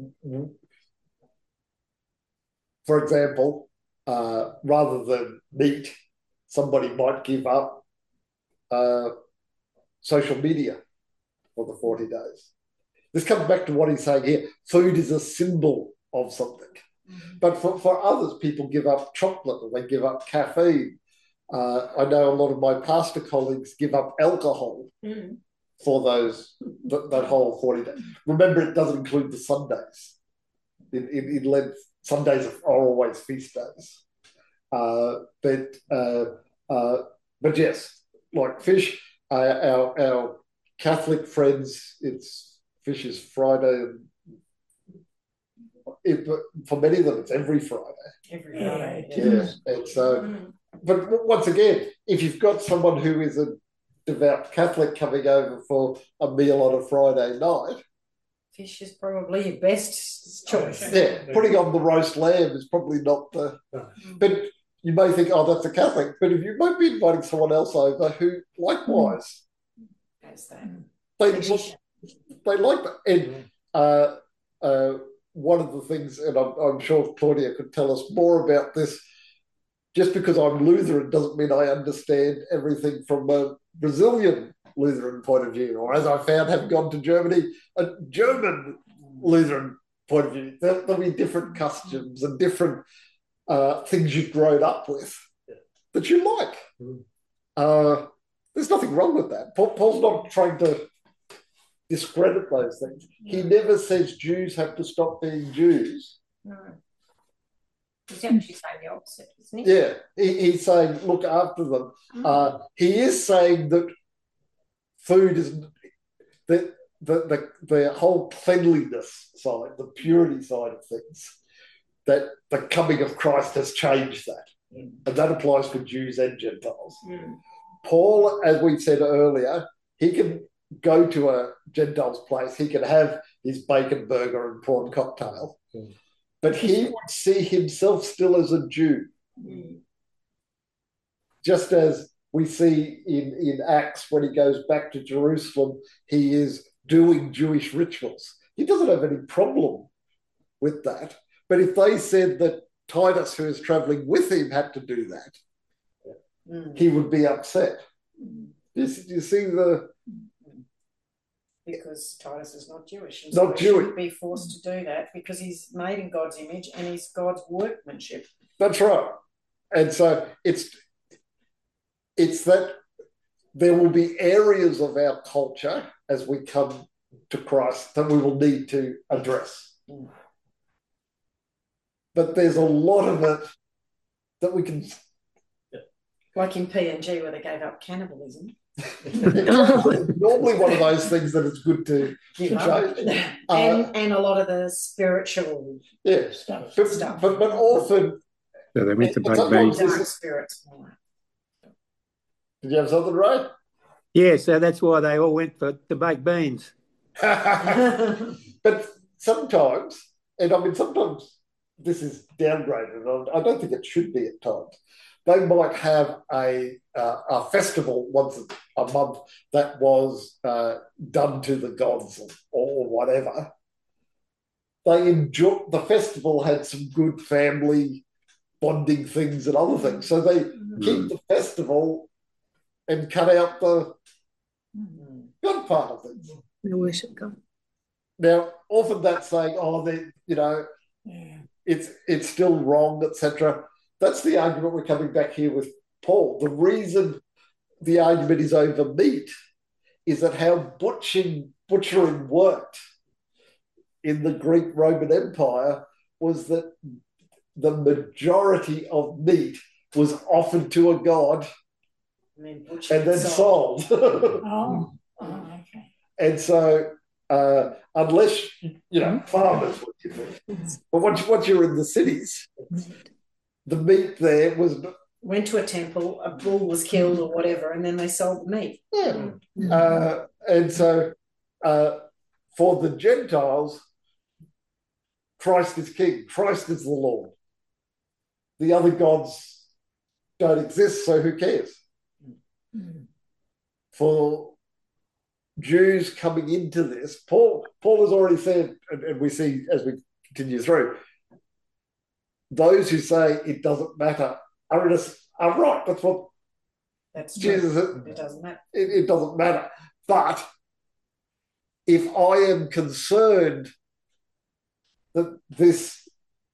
for example, uh, rather than meat, somebody might give up uh, social media for the forty days. This comes back to what he's saying here. Food is a symbol of something. Mm-hmm. But for, for others, people give up chocolate or they give up caffeine. Uh, I know a lot of my pastor colleagues give up alcohol mm. for those th- that whole forty days. Remember, it doesn't include the Sundays. In, in, in Lent, Sundays are always feast days. Uh, but, uh, uh, but yes, like fish, uh, our, our Catholic friends, it's fish is Friday. It, for many of them, it's every Friday. Every Friday. Yeah, yeah. And so, mm. but once again, if you've got someone who is a devout Catholic coming over for a meal on a Friday night, fish is probably your best choice. Yeah, putting on the roast lamb is probably not the. But you may think, oh, that's a Catholic. But if you might be inviting someone else over who likewise, That's that. They, they like that. And uh, uh, one of the things, and I'm, I'm sure Claudia could tell us more about this, just because I'm Lutheran doesn't mean I understand everything from a Brazilian Lutheran point of view, or as I found, having gone to Germany, a German Lutheran point of view. There, there'll be different customs and different uh, things you've grown up with that you like. Uh, there's nothing wrong with that. Paul, Paul's not trying to discredit those things. He never says Jews have to stop being Jews. No. He's actually saying the opposite, isn't he? Yeah, he, he's saying look after them. Mm. Uh, he is saying that food is the the the, the whole cleanliness side, the purity side of things, that the coming of Christ has changed that. Mm. And that applies for Jews and Gentiles. Mm. Paul, as we said earlier, he can go to a Gentile's place, he can have his bacon burger and prawn cocktail, Mm. but he would see himself still as a Jew. Mm. Just as we see in, in Acts, when he goes back to Jerusalem, he is doing Jewish rituals. He doesn't have any problem with that. But if they said that Titus, who is traveling with him, had to do that, Mm. he would be upset. You, you see the... Because Titus is not Jewish. And Not so he Jewish. shouldn't be forced to do that because he's made in God's image and he's God's workmanship. That's right. And so it's it's that there will be areas of our culture as we come to Christ that we will need to address. Mm. But there's a lot of it that we can... Like in P N G where they gave up cannibalism. Normally one of those things that it's good to, to Give up. change. Uh, and, and a lot of the spiritual yeah. Stuff. But, Stuff. but, but often... So they went to It's baked a- beans. dark spirits. Did you have something, right? Yeah, so that's why they all went for the baked beans. But sometimes, and I mean, sometimes this is downgraded. I don't think it should be at times. They might have a uh, a festival once a month that was uh, done to the gods or, or whatever. They enjoy the festival had some good family bonding things and other things, so they keep the festival and cut out the good part of things. They worship God. Now, often that's saying, "Oh, they, you know, Yeah. it's it's still wrong, et cetera" That's the argument we're coming back here with Paul. The reason the argument is over meat is that how butchering butchering worked in the Greek Roman Empire was that the majority of meat was offered to a god And then butchered and then and sold. Oh, oh, okay. And so, uh, unless, you know, farmers would give it. But once, once you're in the cities, the meat there was, went to a temple, a bull was killed or whatever, and then they sold the meat. yeah. Uh, and so, uh, for the Gentiles, Christ is king, Christ is the Lord. The other gods don't exist, so who cares? For Jews coming into this, Paul Paul has already said, and, and we see as we continue through, those who say it doesn't matter are, in a, are right. That's what That's true. Jesus said. It doesn't matter. It, it doesn't matter. But if I am concerned that this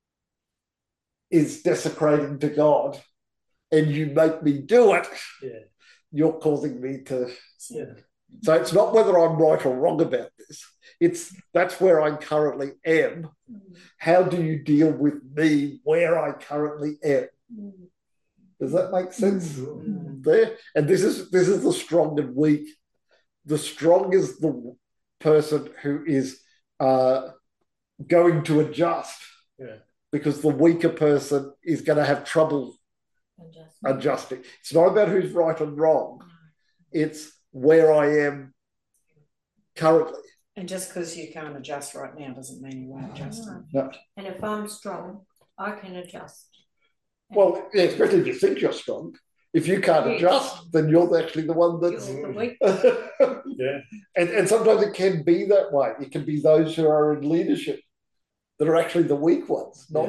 is desecrating to God and you make me do it, Yeah. you're causing me to... Yeah. So it's not whether I'm right or wrong about this. It's that's where I currently am. How do you deal with me where I currently am? Does that make sense? There, and this is this is the strong and weak. The strong is the person who is uh, going to adjust, Yeah. because the weaker person is going to have trouble adjusting. It's not about who's right and wrong. It's where I am currently. And just because you can't adjust right now doesn't mean you won't adjust. No. And if I'm strong, I can adjust. Well, yeah, especially if you think you're strong. If you can't Yes. adjust, then you're actually the one that's... You're the weak. Yeah. and, and sometimes it can be that way. It can be those who are in leadership that are actually the weak ones. Not,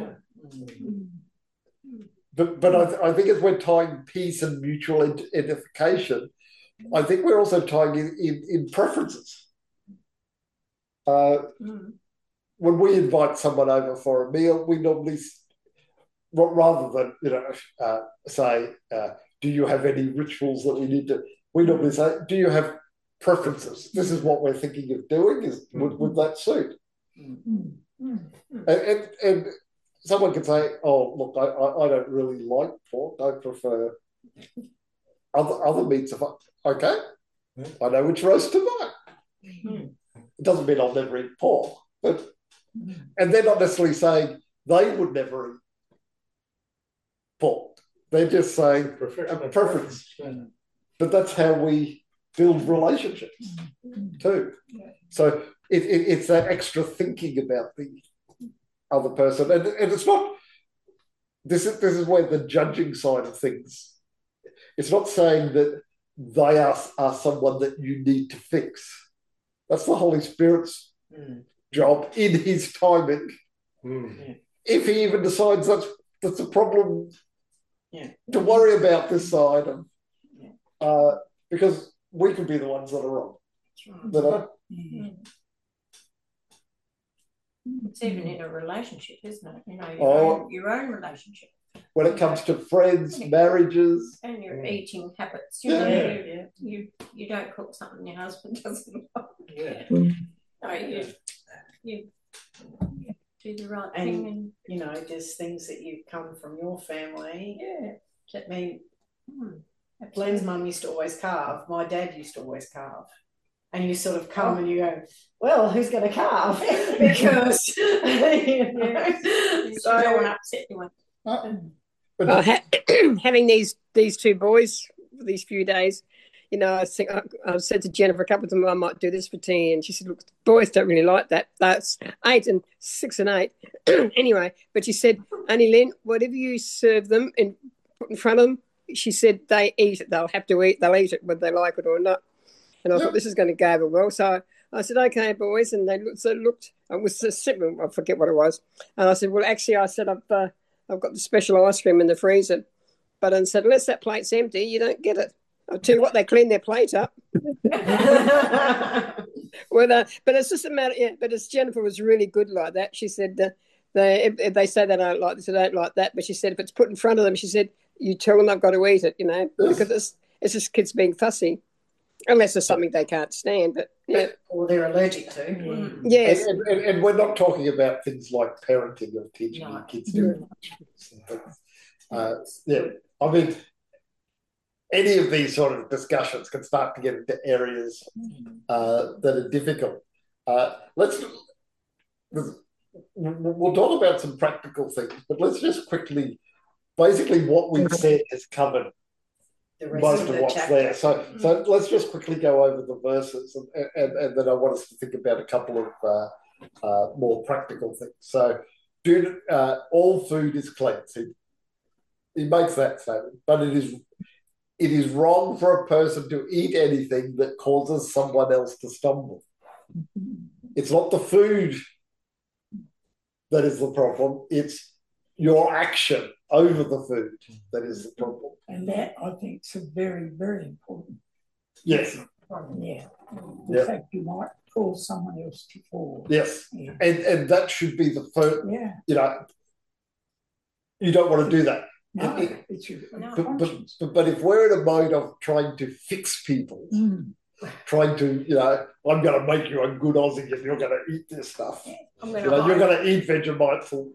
But, but I, I think as we're tying peace and mutual ed- edification, I think we're also tying in, in, in preferences. Uh, Mm. when we invite someone over for a meal, we normally, s- ra- rather than you know uh, say, uh, "Do you have any rituals that we need to?" We normally say, "Do you have preferences? This is what we're thinking of doing. Is would, would that suit?" And, and and someone can say, "Oh, look, I, I, I don't really like pork. I prefer other other meats." If I, okay, I know which roast to buy. It doesn't mean I'll never eat pork, but and they're not necessarily saying they would never eat pork. They're just saying Prefer- a preference. Yeah. But that's how we build relationships too. So it, it, it's that extra thinking about the other person, and, and it's not. This is this is where the judging side of things. It's not saying that they are, are someone that you need to fix. That's the Holy Spirit's Mm. job in His timing. Mm. If He even decides that's that's a problem, Yeah. to worry about this side, of, Yeah. uh, because we could be the ones that are wrong. You know? Yeah. It's even in a relationship, isn't it? You know, your, Oh. own, your own relationship When it comes to friends, marriages, and your Yeah. eating habits. You Yeah. know, Yeah. you, you you don't cook something your husband doesn't like. Yeah. No, you, you do the right And- thing and You know, there's things that you come from your family. yeah. I mean, Hmm, Glenn's mum used to always carve. My dad used to always carve. And you sort of come and you go, well, who's going to carve? Because, you know, You so, don't want to upset anyone. uh, but Well, ha- having these these two boys for these few days, you know, I think I, I said to Jennifer a couple of times, I might do this for tea, and she said, "Look, boys don't really like that. That's eight and six and eight, anyway." But she said, "Only Lynn, whatever you serve them and put in front of them," she said, "they eat it. They'll have to eat. They'll eat it whether they like it or not." And I Yeah. thought this is going to go over well, so I said, "Okay, boys," and they looked. So looked. It was a simple. I forget what it was, and I said, "Well, actually, I said I've." Uh, I've got the special ice cream in the freezer. But I said, unless that plate's empty, you don't get it. I'll tell you what, they clean their plate up. Well, uh, but it's just a matter, yeah, but as Jennifer was really good like that. She said, uh, they, if, if they say they don't like this, they don't like that. But she said, if it's put in front of them, she said, you tell them they've got to eat it, you know, because it's, it's just kids being fussy. Unless it's something they can't stand. But, yeah. or they're allergic to. Mm. Yes. And, and, and we're not talking about things like parenting or teaching No. your kids to uh, yeah, I mean, any of these sort of discussions can start to get into areas uh, that are difficult. Uh, let's we'll talk about some practical things, but let's just quickly, basically, what we've said has covered The rest most of of the what's chapter. there. So, so let's just quickly go over the verses, and, and, and then I want us to think about a couple of uh, uh, more practical things. So, do uh, all food is clean. So he makes that statement, but it is it is wrong for a person to eat anything that causes someone else to stumble. It's not the food that is the problem; it's your action over the food that is the problem. And that, I think, is very, very important. Yes. Yeah. The Yeah. fact you might cause someone else to fall. Yes. Yeah. And and that should be the first. Yeah. You know, you don't want to do that. No, It- it- it's your No. But, but, conscience. but, but if we're in a mode of trying to fix people, Mm. trying to, you know, I'm going to make you a good Aussie and you're going to eat this stuff. I'm going You to know, you're hide, going to eat Vegemite for.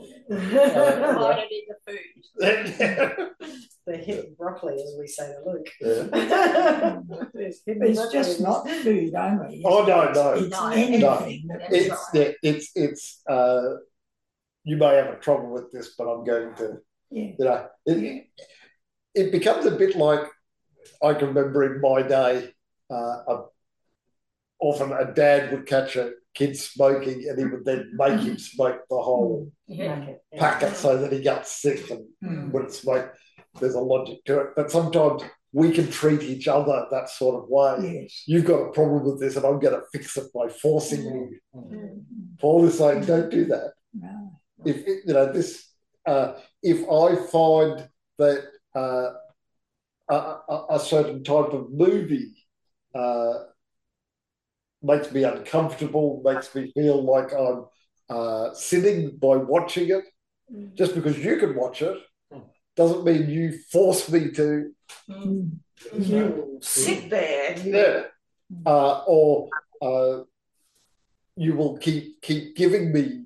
hide it in the food. yeah. The hidden broccoli, as we say to Luke. Yeah. There's hidden It's broccoli. just not food only. Oh, no, no. It's No. anything. That's It's, right. yeah, it's, it's, uh, you may have a trouble with this, but I'm going to, Yeah. you know, it, it becomes a bit like, I can remember in my day, uh, a, often a dad would catch a kid smoking and he would then make him smoke the whole Yeah. Okay, yeah. packet so that he got sick and Mm. wouldn't smoke. There's a logic to it. But sometimes we can treat each other that sort of way. Yes. You've got a problem with this and I'm going to fix it by forcing you. Mm. Paul is saying, don't do that. No. If it, you know this, uh, if I find that uh, a, a, a certain type of movie uh, makes me uncomfortable, makes me feel like I'm uh, sinning by watching it, just because you can watch it doesn't mean you force me to. Mm. You sit there. You, Yeah, uh, or uh, you will keep keep giving me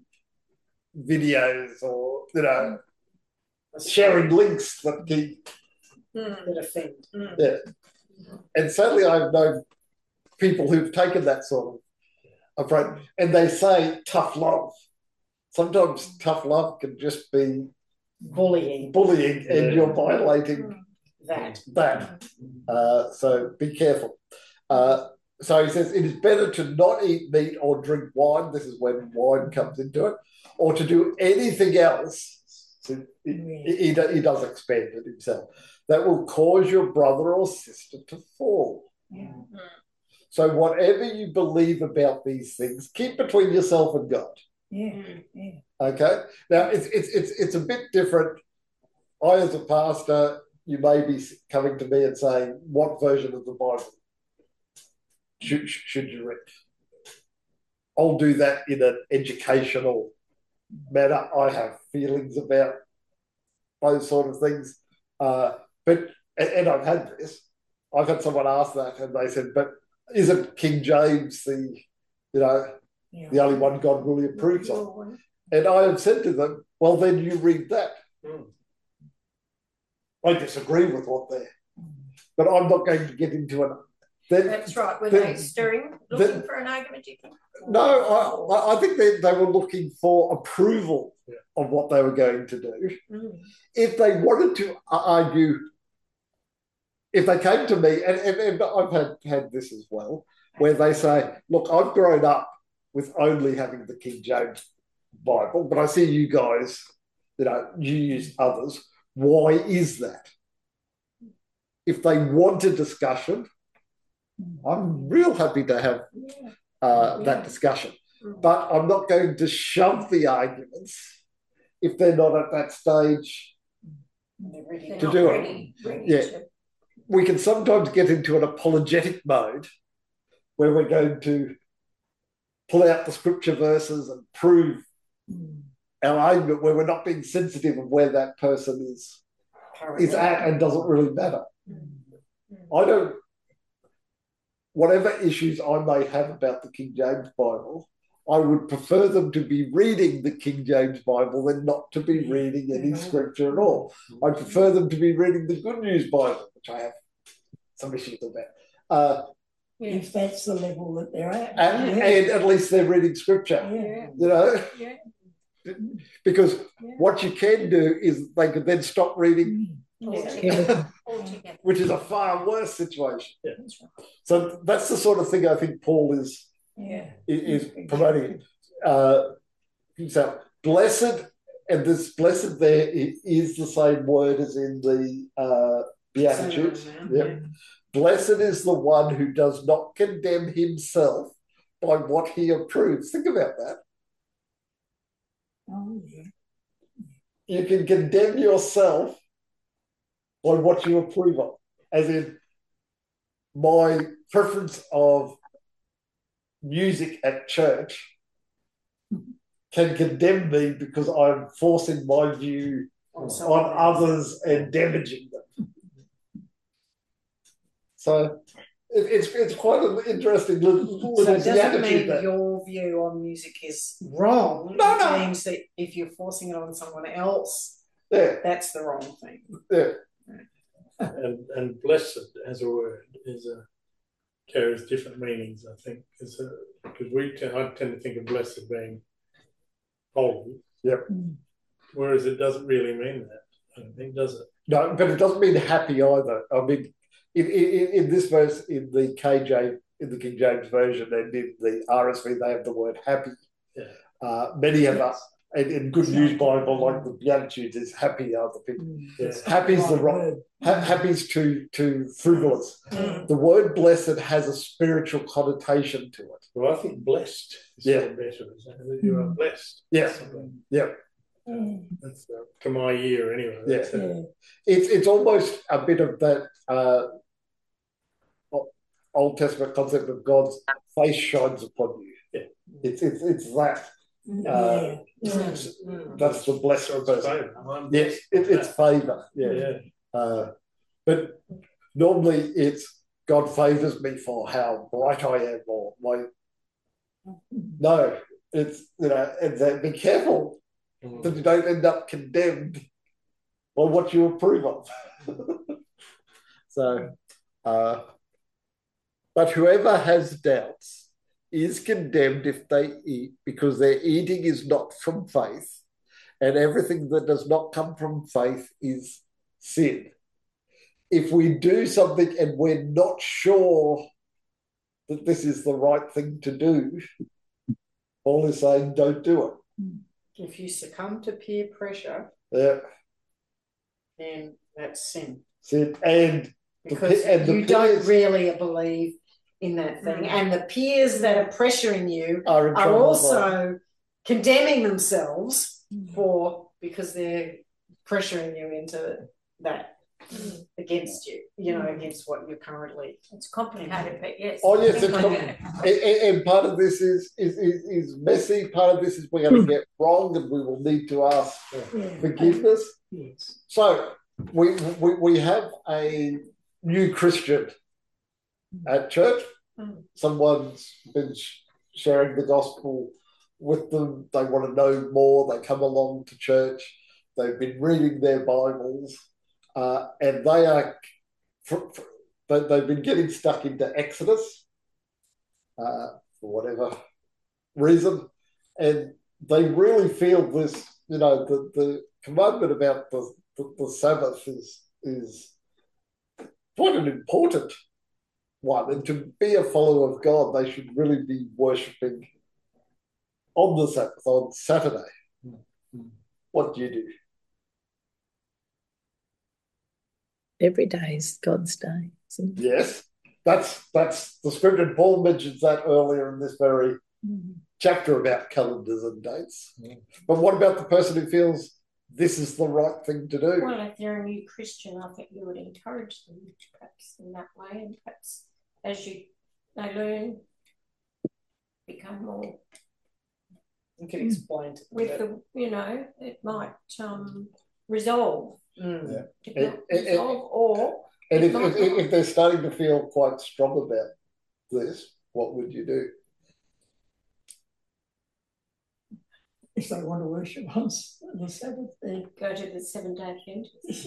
videos or you know sharing links that keep Mm. that offend. Mm. yeah And certainly I've known people who've taken that sort of approach, and they say tough love. Sometimes tough love can just be bullying, bullying, and Yeah. you're violating that. that. Uh, so be careful. Uh, so he says it is better to not eat meat or drink wine. This is when wine comes into it, or to do anything else. So he, he, he does expand it himself. That will cause your brother or sister to fall. Yeah. So whatever you believe about these things, keep between yourself and God. Yeah. Yeah. Okay. Now it's it's it's it's a bit different. I, as a pastor, you may be coming to me and saying, "What version of the Bible should should you read?" I'll do that in an educational manner. I have feelings about those sort of things, uh, but and, and I've had this. I've had someone ask that, and they said, "But isn't King James the, you know, Yeah. the only one God really approves of?" And I have said to them, "Well, then you read that." Mm. I disagree with what they're, but I'm not going to get into an. Then, That's right. Were then- they stirring, looking then- for an argument, do you think? No, I, I think they, they were looking for approval Yeah. of what they were going to do. Mm. If they wanted to argue, if they came to me, and, and, and I've had, had this as well, where they say, "Look, I've grown up with only having the King James Bible, but I see you guys, you know, you use others. Why is that?" If they want a discussion, I'm real happy to have uh, that discussion. But I'm not going to shove the arguments if they're not at that stage. They're To not do it. ready, ready Yeah. to- We can sometimes get into an apologetic mode where we're going to pull out the scripture verses and prove our argument, where we're not being sensitive of where that person is is at and doesn't really matter. I don't, whatever issues I may have about the King James Bible, I would prefer them to be reading the King James Bible than not to be reading any scripture at all. I prefer them to be reading the Good News Bible, which I have some issues about. Uh, Yeah. If that's the level that they're at. and, yeah. and at least they're reading scripture, Yeah. you know, Yeah. because Yeah. what you can do is they could then stop reading, Altogether. Altogether. which is a far worse situation. Yeah. So that's the sort of thing I think Paul is Yeah. is promoting. Uh, so blessed, and this blessed there is the same word as in the uh, Beatitudes. Yep. Blessed is the one who does not condemn himself by what he approves. Think about that. Oh, yeah. You can condemn yourself by what you approve of, as in my preference of music at church can condemn me because I'm forcing my view On on someone else. others and damaging them. So it, it's it's quite an interesting little, little So it doesn't attitude mean there. your view on music is wrong. No, it no. means that if you're forcing it on someone else, Yeah, that's the wrong thing. yeah, And and blessed as a word is a carries different meanings, I think, because we t- I tend to think of blessed being holy. Yep. Whereas it doesn't really mean that. I don't think, does it? no, but it doesn't mean happy either. I mean, in, in, in this verse, in the K J, in the King James version, and in the R S V, they have the word happy. Yeah. Uh, many of us, and in Good News Bible, like the Beatitudes, is happy are the people. Yeah. Happy's the wrong. Word. Ha- happy's too too frivolous. Mm. The word blessed has a spiritual connotation to it. Well, I think blessed is Yeah. still better. Is that, that you are blessed. Yeah. Yeah, Yeah. That's uh, to my ear anyway. Yeah. That's, uh, Yeah. it's it's almost a bit of that uh, Old Testament concept of God's face shines upon you. Yeah. It's it's it's that. Yeah. Uh, Mm. That's the blessed God's person. favour. I'm Yes, blessed. it, it's favour. Yeah. Yeah. Uh, but normally it's God favours me for how bright I am or my. No, it's, you know, and that, be careful Mm. that you don't end up condemned by what you approve of. So, Uh, but whoever has doubts is condemned if they eat, because their eating is not from faith, and everything that does not come from faith is sin. If we do something and we're not sure that this is the right thing to do, Paul is saying don't do it. If you succumb to peer pressure, Yeah. then that's sin. Sin. And because the, and the you peers, don't really believe in that thing. And the peers that are pressuring you are, in are also right? condemning themselves for because they're pressuring you into that mm. against you, you know, against what you're currently. It's complicated, but yes. Oh yes, it's complicated. and, and part of this is, is is is messy. Part of this is we're going to get wrong, and we will need to ask for yeah. forgiveness. Yes. So we, we we have a new Christian at church. Mm. Someone's been sharing the gospel with them. They want to know more. They come along to church. They've been reading their Bibles, uh, and they are for, for, they've been getting stuck into Exodus uh, for whatever reason, and they really feel this. You know, the, the commandment about the, the, the Sabbath is is quite an important one, and to be a follower of God, they should really be worshipping on the Sabbath, on Saturday. Mm-hmm. What do you do? Every day is God's day, isn't it? Yes, that's that's the scripture. And Paul mentions that earlier in this very mm-hmm. chapter about calendars and dates. Mm-hmm. But what about the person who feels this is the right thing to do? Well, if they're a new Christian, I think you would encourage them to practice in that way, and perhaps as you they learn, become more. You can explain to them with the, you know, it might um, resolve. Mm. Yeah. It and, might resolve, and, or and if, if, if they're starting to feel quite strong about this, what would you do? If they want to worship on the Sabbath, they go to the seven day Adventist.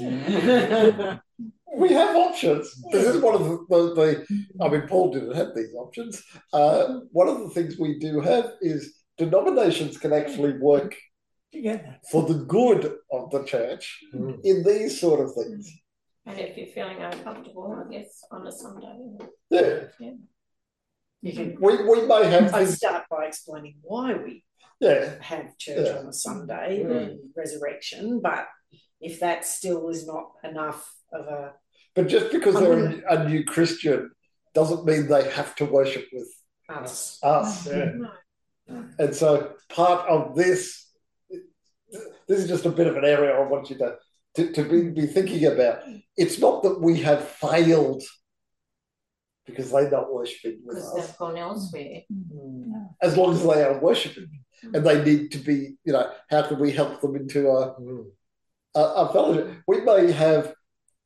We have options. This is one of the, the, the I mean, Paul didn't have these options. Uh, one of the things we do have is denominations can actually work together for the good of the church mm. in these sort of things. And if you're feeling uncomfortable, I guess on a Sunday. Yeah. yeah. You can, we, we may have I start by explaining why we yeah. have church yeah. on a Sunday, mm. and resurrection, but if that still is not enough of a... But just because they're gonna, a new Christian doesn't mean they have to worship with us. us. Yeah. No. And so part of this, this is just a bit of an area I want you to, to, to be, be thinking about. It's not that we have failed because they're not worshipping with us. Because they've gone elsewhere. Mm. As long as they are worshipping. Mm. And they need to be, you know, how can we help them into a, mm. a, a fellowship? We may have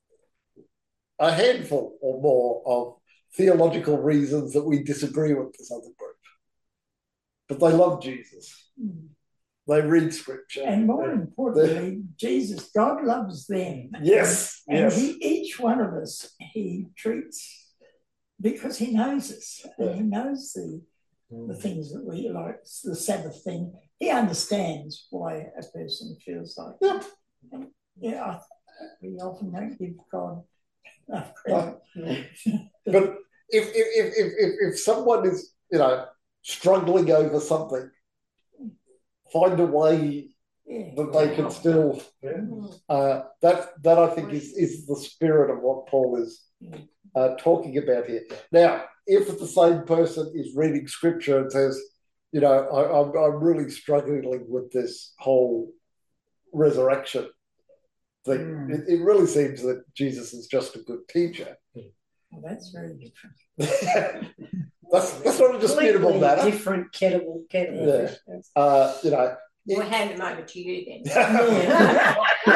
a handful or more of theological reasons that we disagree with this other group. But they love Jesus. Mm. They read scripture. And more importantly, Jesus, God loves them. Yes. And yes. He, each one of us, He treats because He knows us. And He knows the, mm. the things that we like, the Sabbath thing. He understands why a person feels like yeah. And, yeah, I, we often don't give God enough credit. But if, if, if, if, if someone is, you know, struggling over something, find a way yeah. that they can still yeah. uh, that that I think is, is the spirit of what Paul is uh, talking about here. Now, if the same person is reading scripture and says, you know, I, I'm, I'm really struggling with this whole resurrection thing, mm. it, it really seems that Jesus is just a good teacher. Well, that's very different. That's that's not a disputable matter. Different kettle, kettle. Yeah. Uh, you know. We'll it, hand them over to you then. yeah.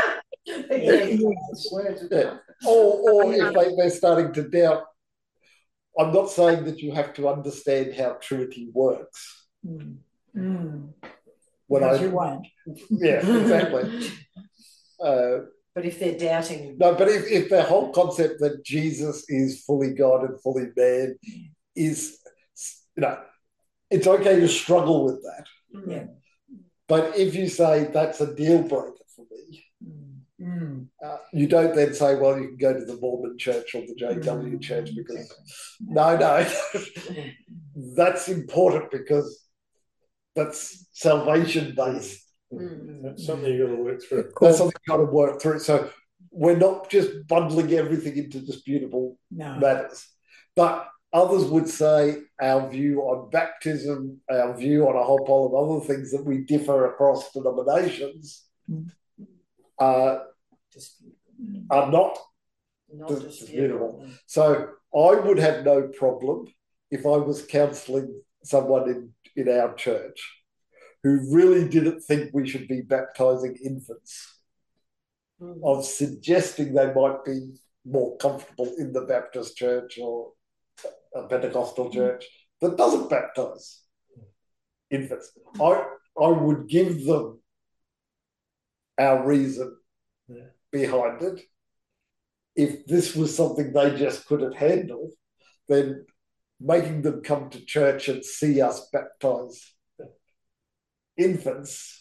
Yeah. Or, or if they, they're starting to doubt, I'm not saying that you have to understand how Trinity works. Mm. Mm. When I, you won't. Yeah, exactly. uh, But if they're doubting, No, but if, if the whole concept that Jesus is fully God and fully man is, you know, it's okay to struggle with that. Yeah. But if you say that's a deal breaker for me, Mm. uh, you don't then say, well, you can go to the Mormon church or the J W church because, no, no, that's important because that's salvation based. That's something you've got to work through. That's something you've got to work through. So we're not just bundling everything into disputable No. matters. But others would say our view on baptism, our view on a whole pile of other things that we differ across denominations Mm. uh, are not not dis- disputable. disputable. So I would have no problem if I was counselling someone in, in our church who really didn't think we should be baptising infants, Mm. of suggesting they might be more comfortable in the Baptist church or a Pentecostal church that doesn't baptise infants. I, I would give them our reason Yeah. behind it. If this was something they just couldn't handle, then making them come to church and see us baptise infants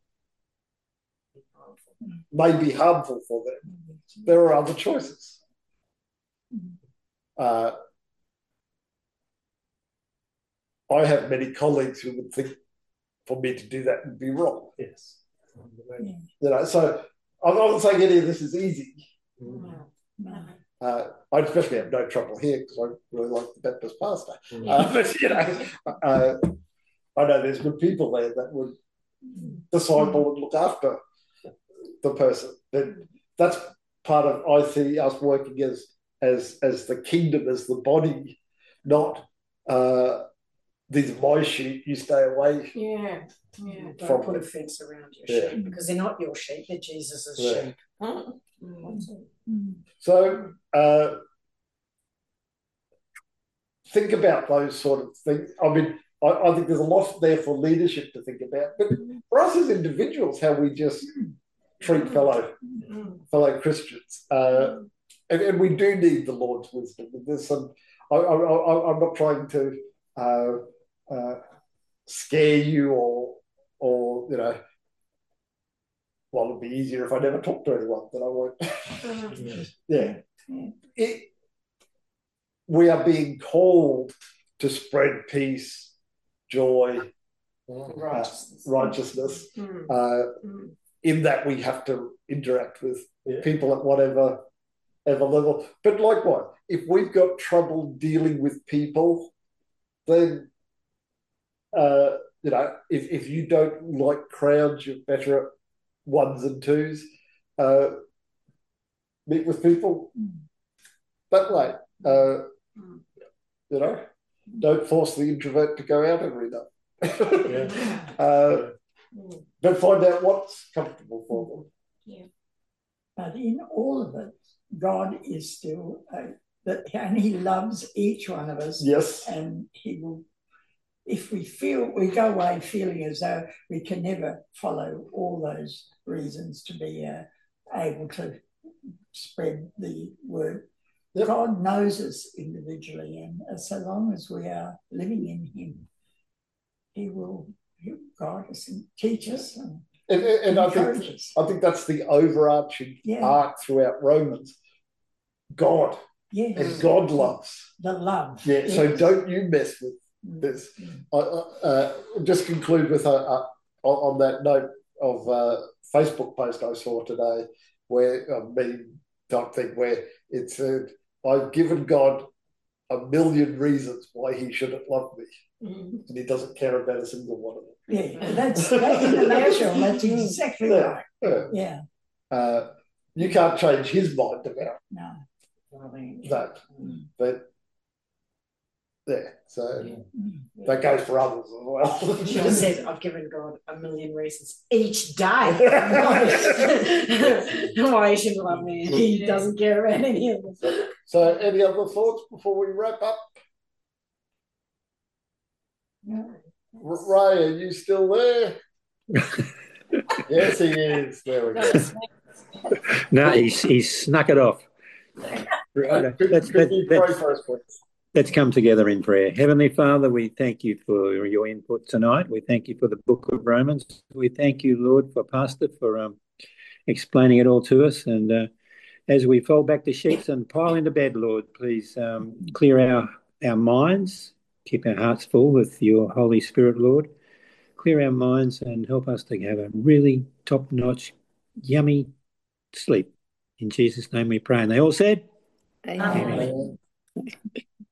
may be harmful for them. There are other choices. Uh, I have many colleagues who would think for me to do that would be wrong. Yes. You know, so I'm not saying any of this is easy. No. Uh, I especially have no trouble here because I really like the Baptist pastor. Mm. Uh, but you know, uh, I know there's good people there that would disciple and look after the person. But that's part of, I see us working as as as the kingdom, as the body, not uh, these are my sheep, you stay away. Yeah, yeah. Don't From put a them. fence around your Yeah. sheep because they're not your sheep; they're Jesus's Yeah. sheep. Mm. Mm. Mm. So uh, think about those sort of things. I mean, I, I think there's a lot there for leadership to think about, but for us as individuals, how we just treat fellow Mm. fellow Christians, uh, and, and we do need the Lord's wisdom. There's some. I, I, I, I'm not trying to uh, uh, scare you or or you know. Well, it'd be easier if I never talk to anyone. Then I won't. Mm. Yeah. It, we are being called to spread peace, joy, Righteousness. uh, righteousness. Mm. Uh, Mm. in that we have to interact with Yeah. people at whatever ever level. But likewise, if we've got trouble dealing with people, then uh, you know, if, if you don't like crowds, you're better at ones and twos. Uh, meet with people that way. Uh, Mm. you know, don't force the introvert to go out every night. Yeah. uh, Mm. but find out what's comfortable for them. But in all of it, God is still, uh, that, and He loves each one of us. Yes. And He will, if we feel, we go away feeling as though we can never follow all those reasons to be uh, able to spread the word. Yep. God knows us individually, and so long as we are living in Him, He will He'll guide us and teach us and, And, and I encourage think us. I think that's the overarching Yeah. arc throughout Romans. God Yes, and God loves. the love. Yeah. So Yes. don't you mess with this. I uh, just conclude with a, a on that note of a Facebook post I saw today, where a meme type thing where it said, "I've given God a million reasons why He shouldn't love me, Mm. and He doesn't care about a single one of them." Yeah, that's, that's in a nutshell. That's exactly Yeah. right. Yeah. Yeah, Uh, you can't change His mind about no. that, but yeah, so Mm. that goes for others as well. She just said, I've given God a million reasons each day why He shouldn't love me, and He doesn't care about any of them. So, any other thoughts before we wrap up? No. R- Ray, are you still there? Yes, he is. There we go. No, he's, he's snuck it off. Right. Could, Let's, could let's, you pray let's, for us, please? let's come together in prayer. Heavenly Father, we thank you for your input tonight. We thank you for the book of Romans. We thank you, Lord, for Pastor, for um, explaining it all to us. And uh, as we fold back the sheets and pile into bed, Lord, please um, clear our, our minds, keep our hearts full with your Holy Spirit, Lord. Clear our minds and help us to have a really top-notch, yummy sleep. In Jesus' name we pray. And they all said, Amen. Amen.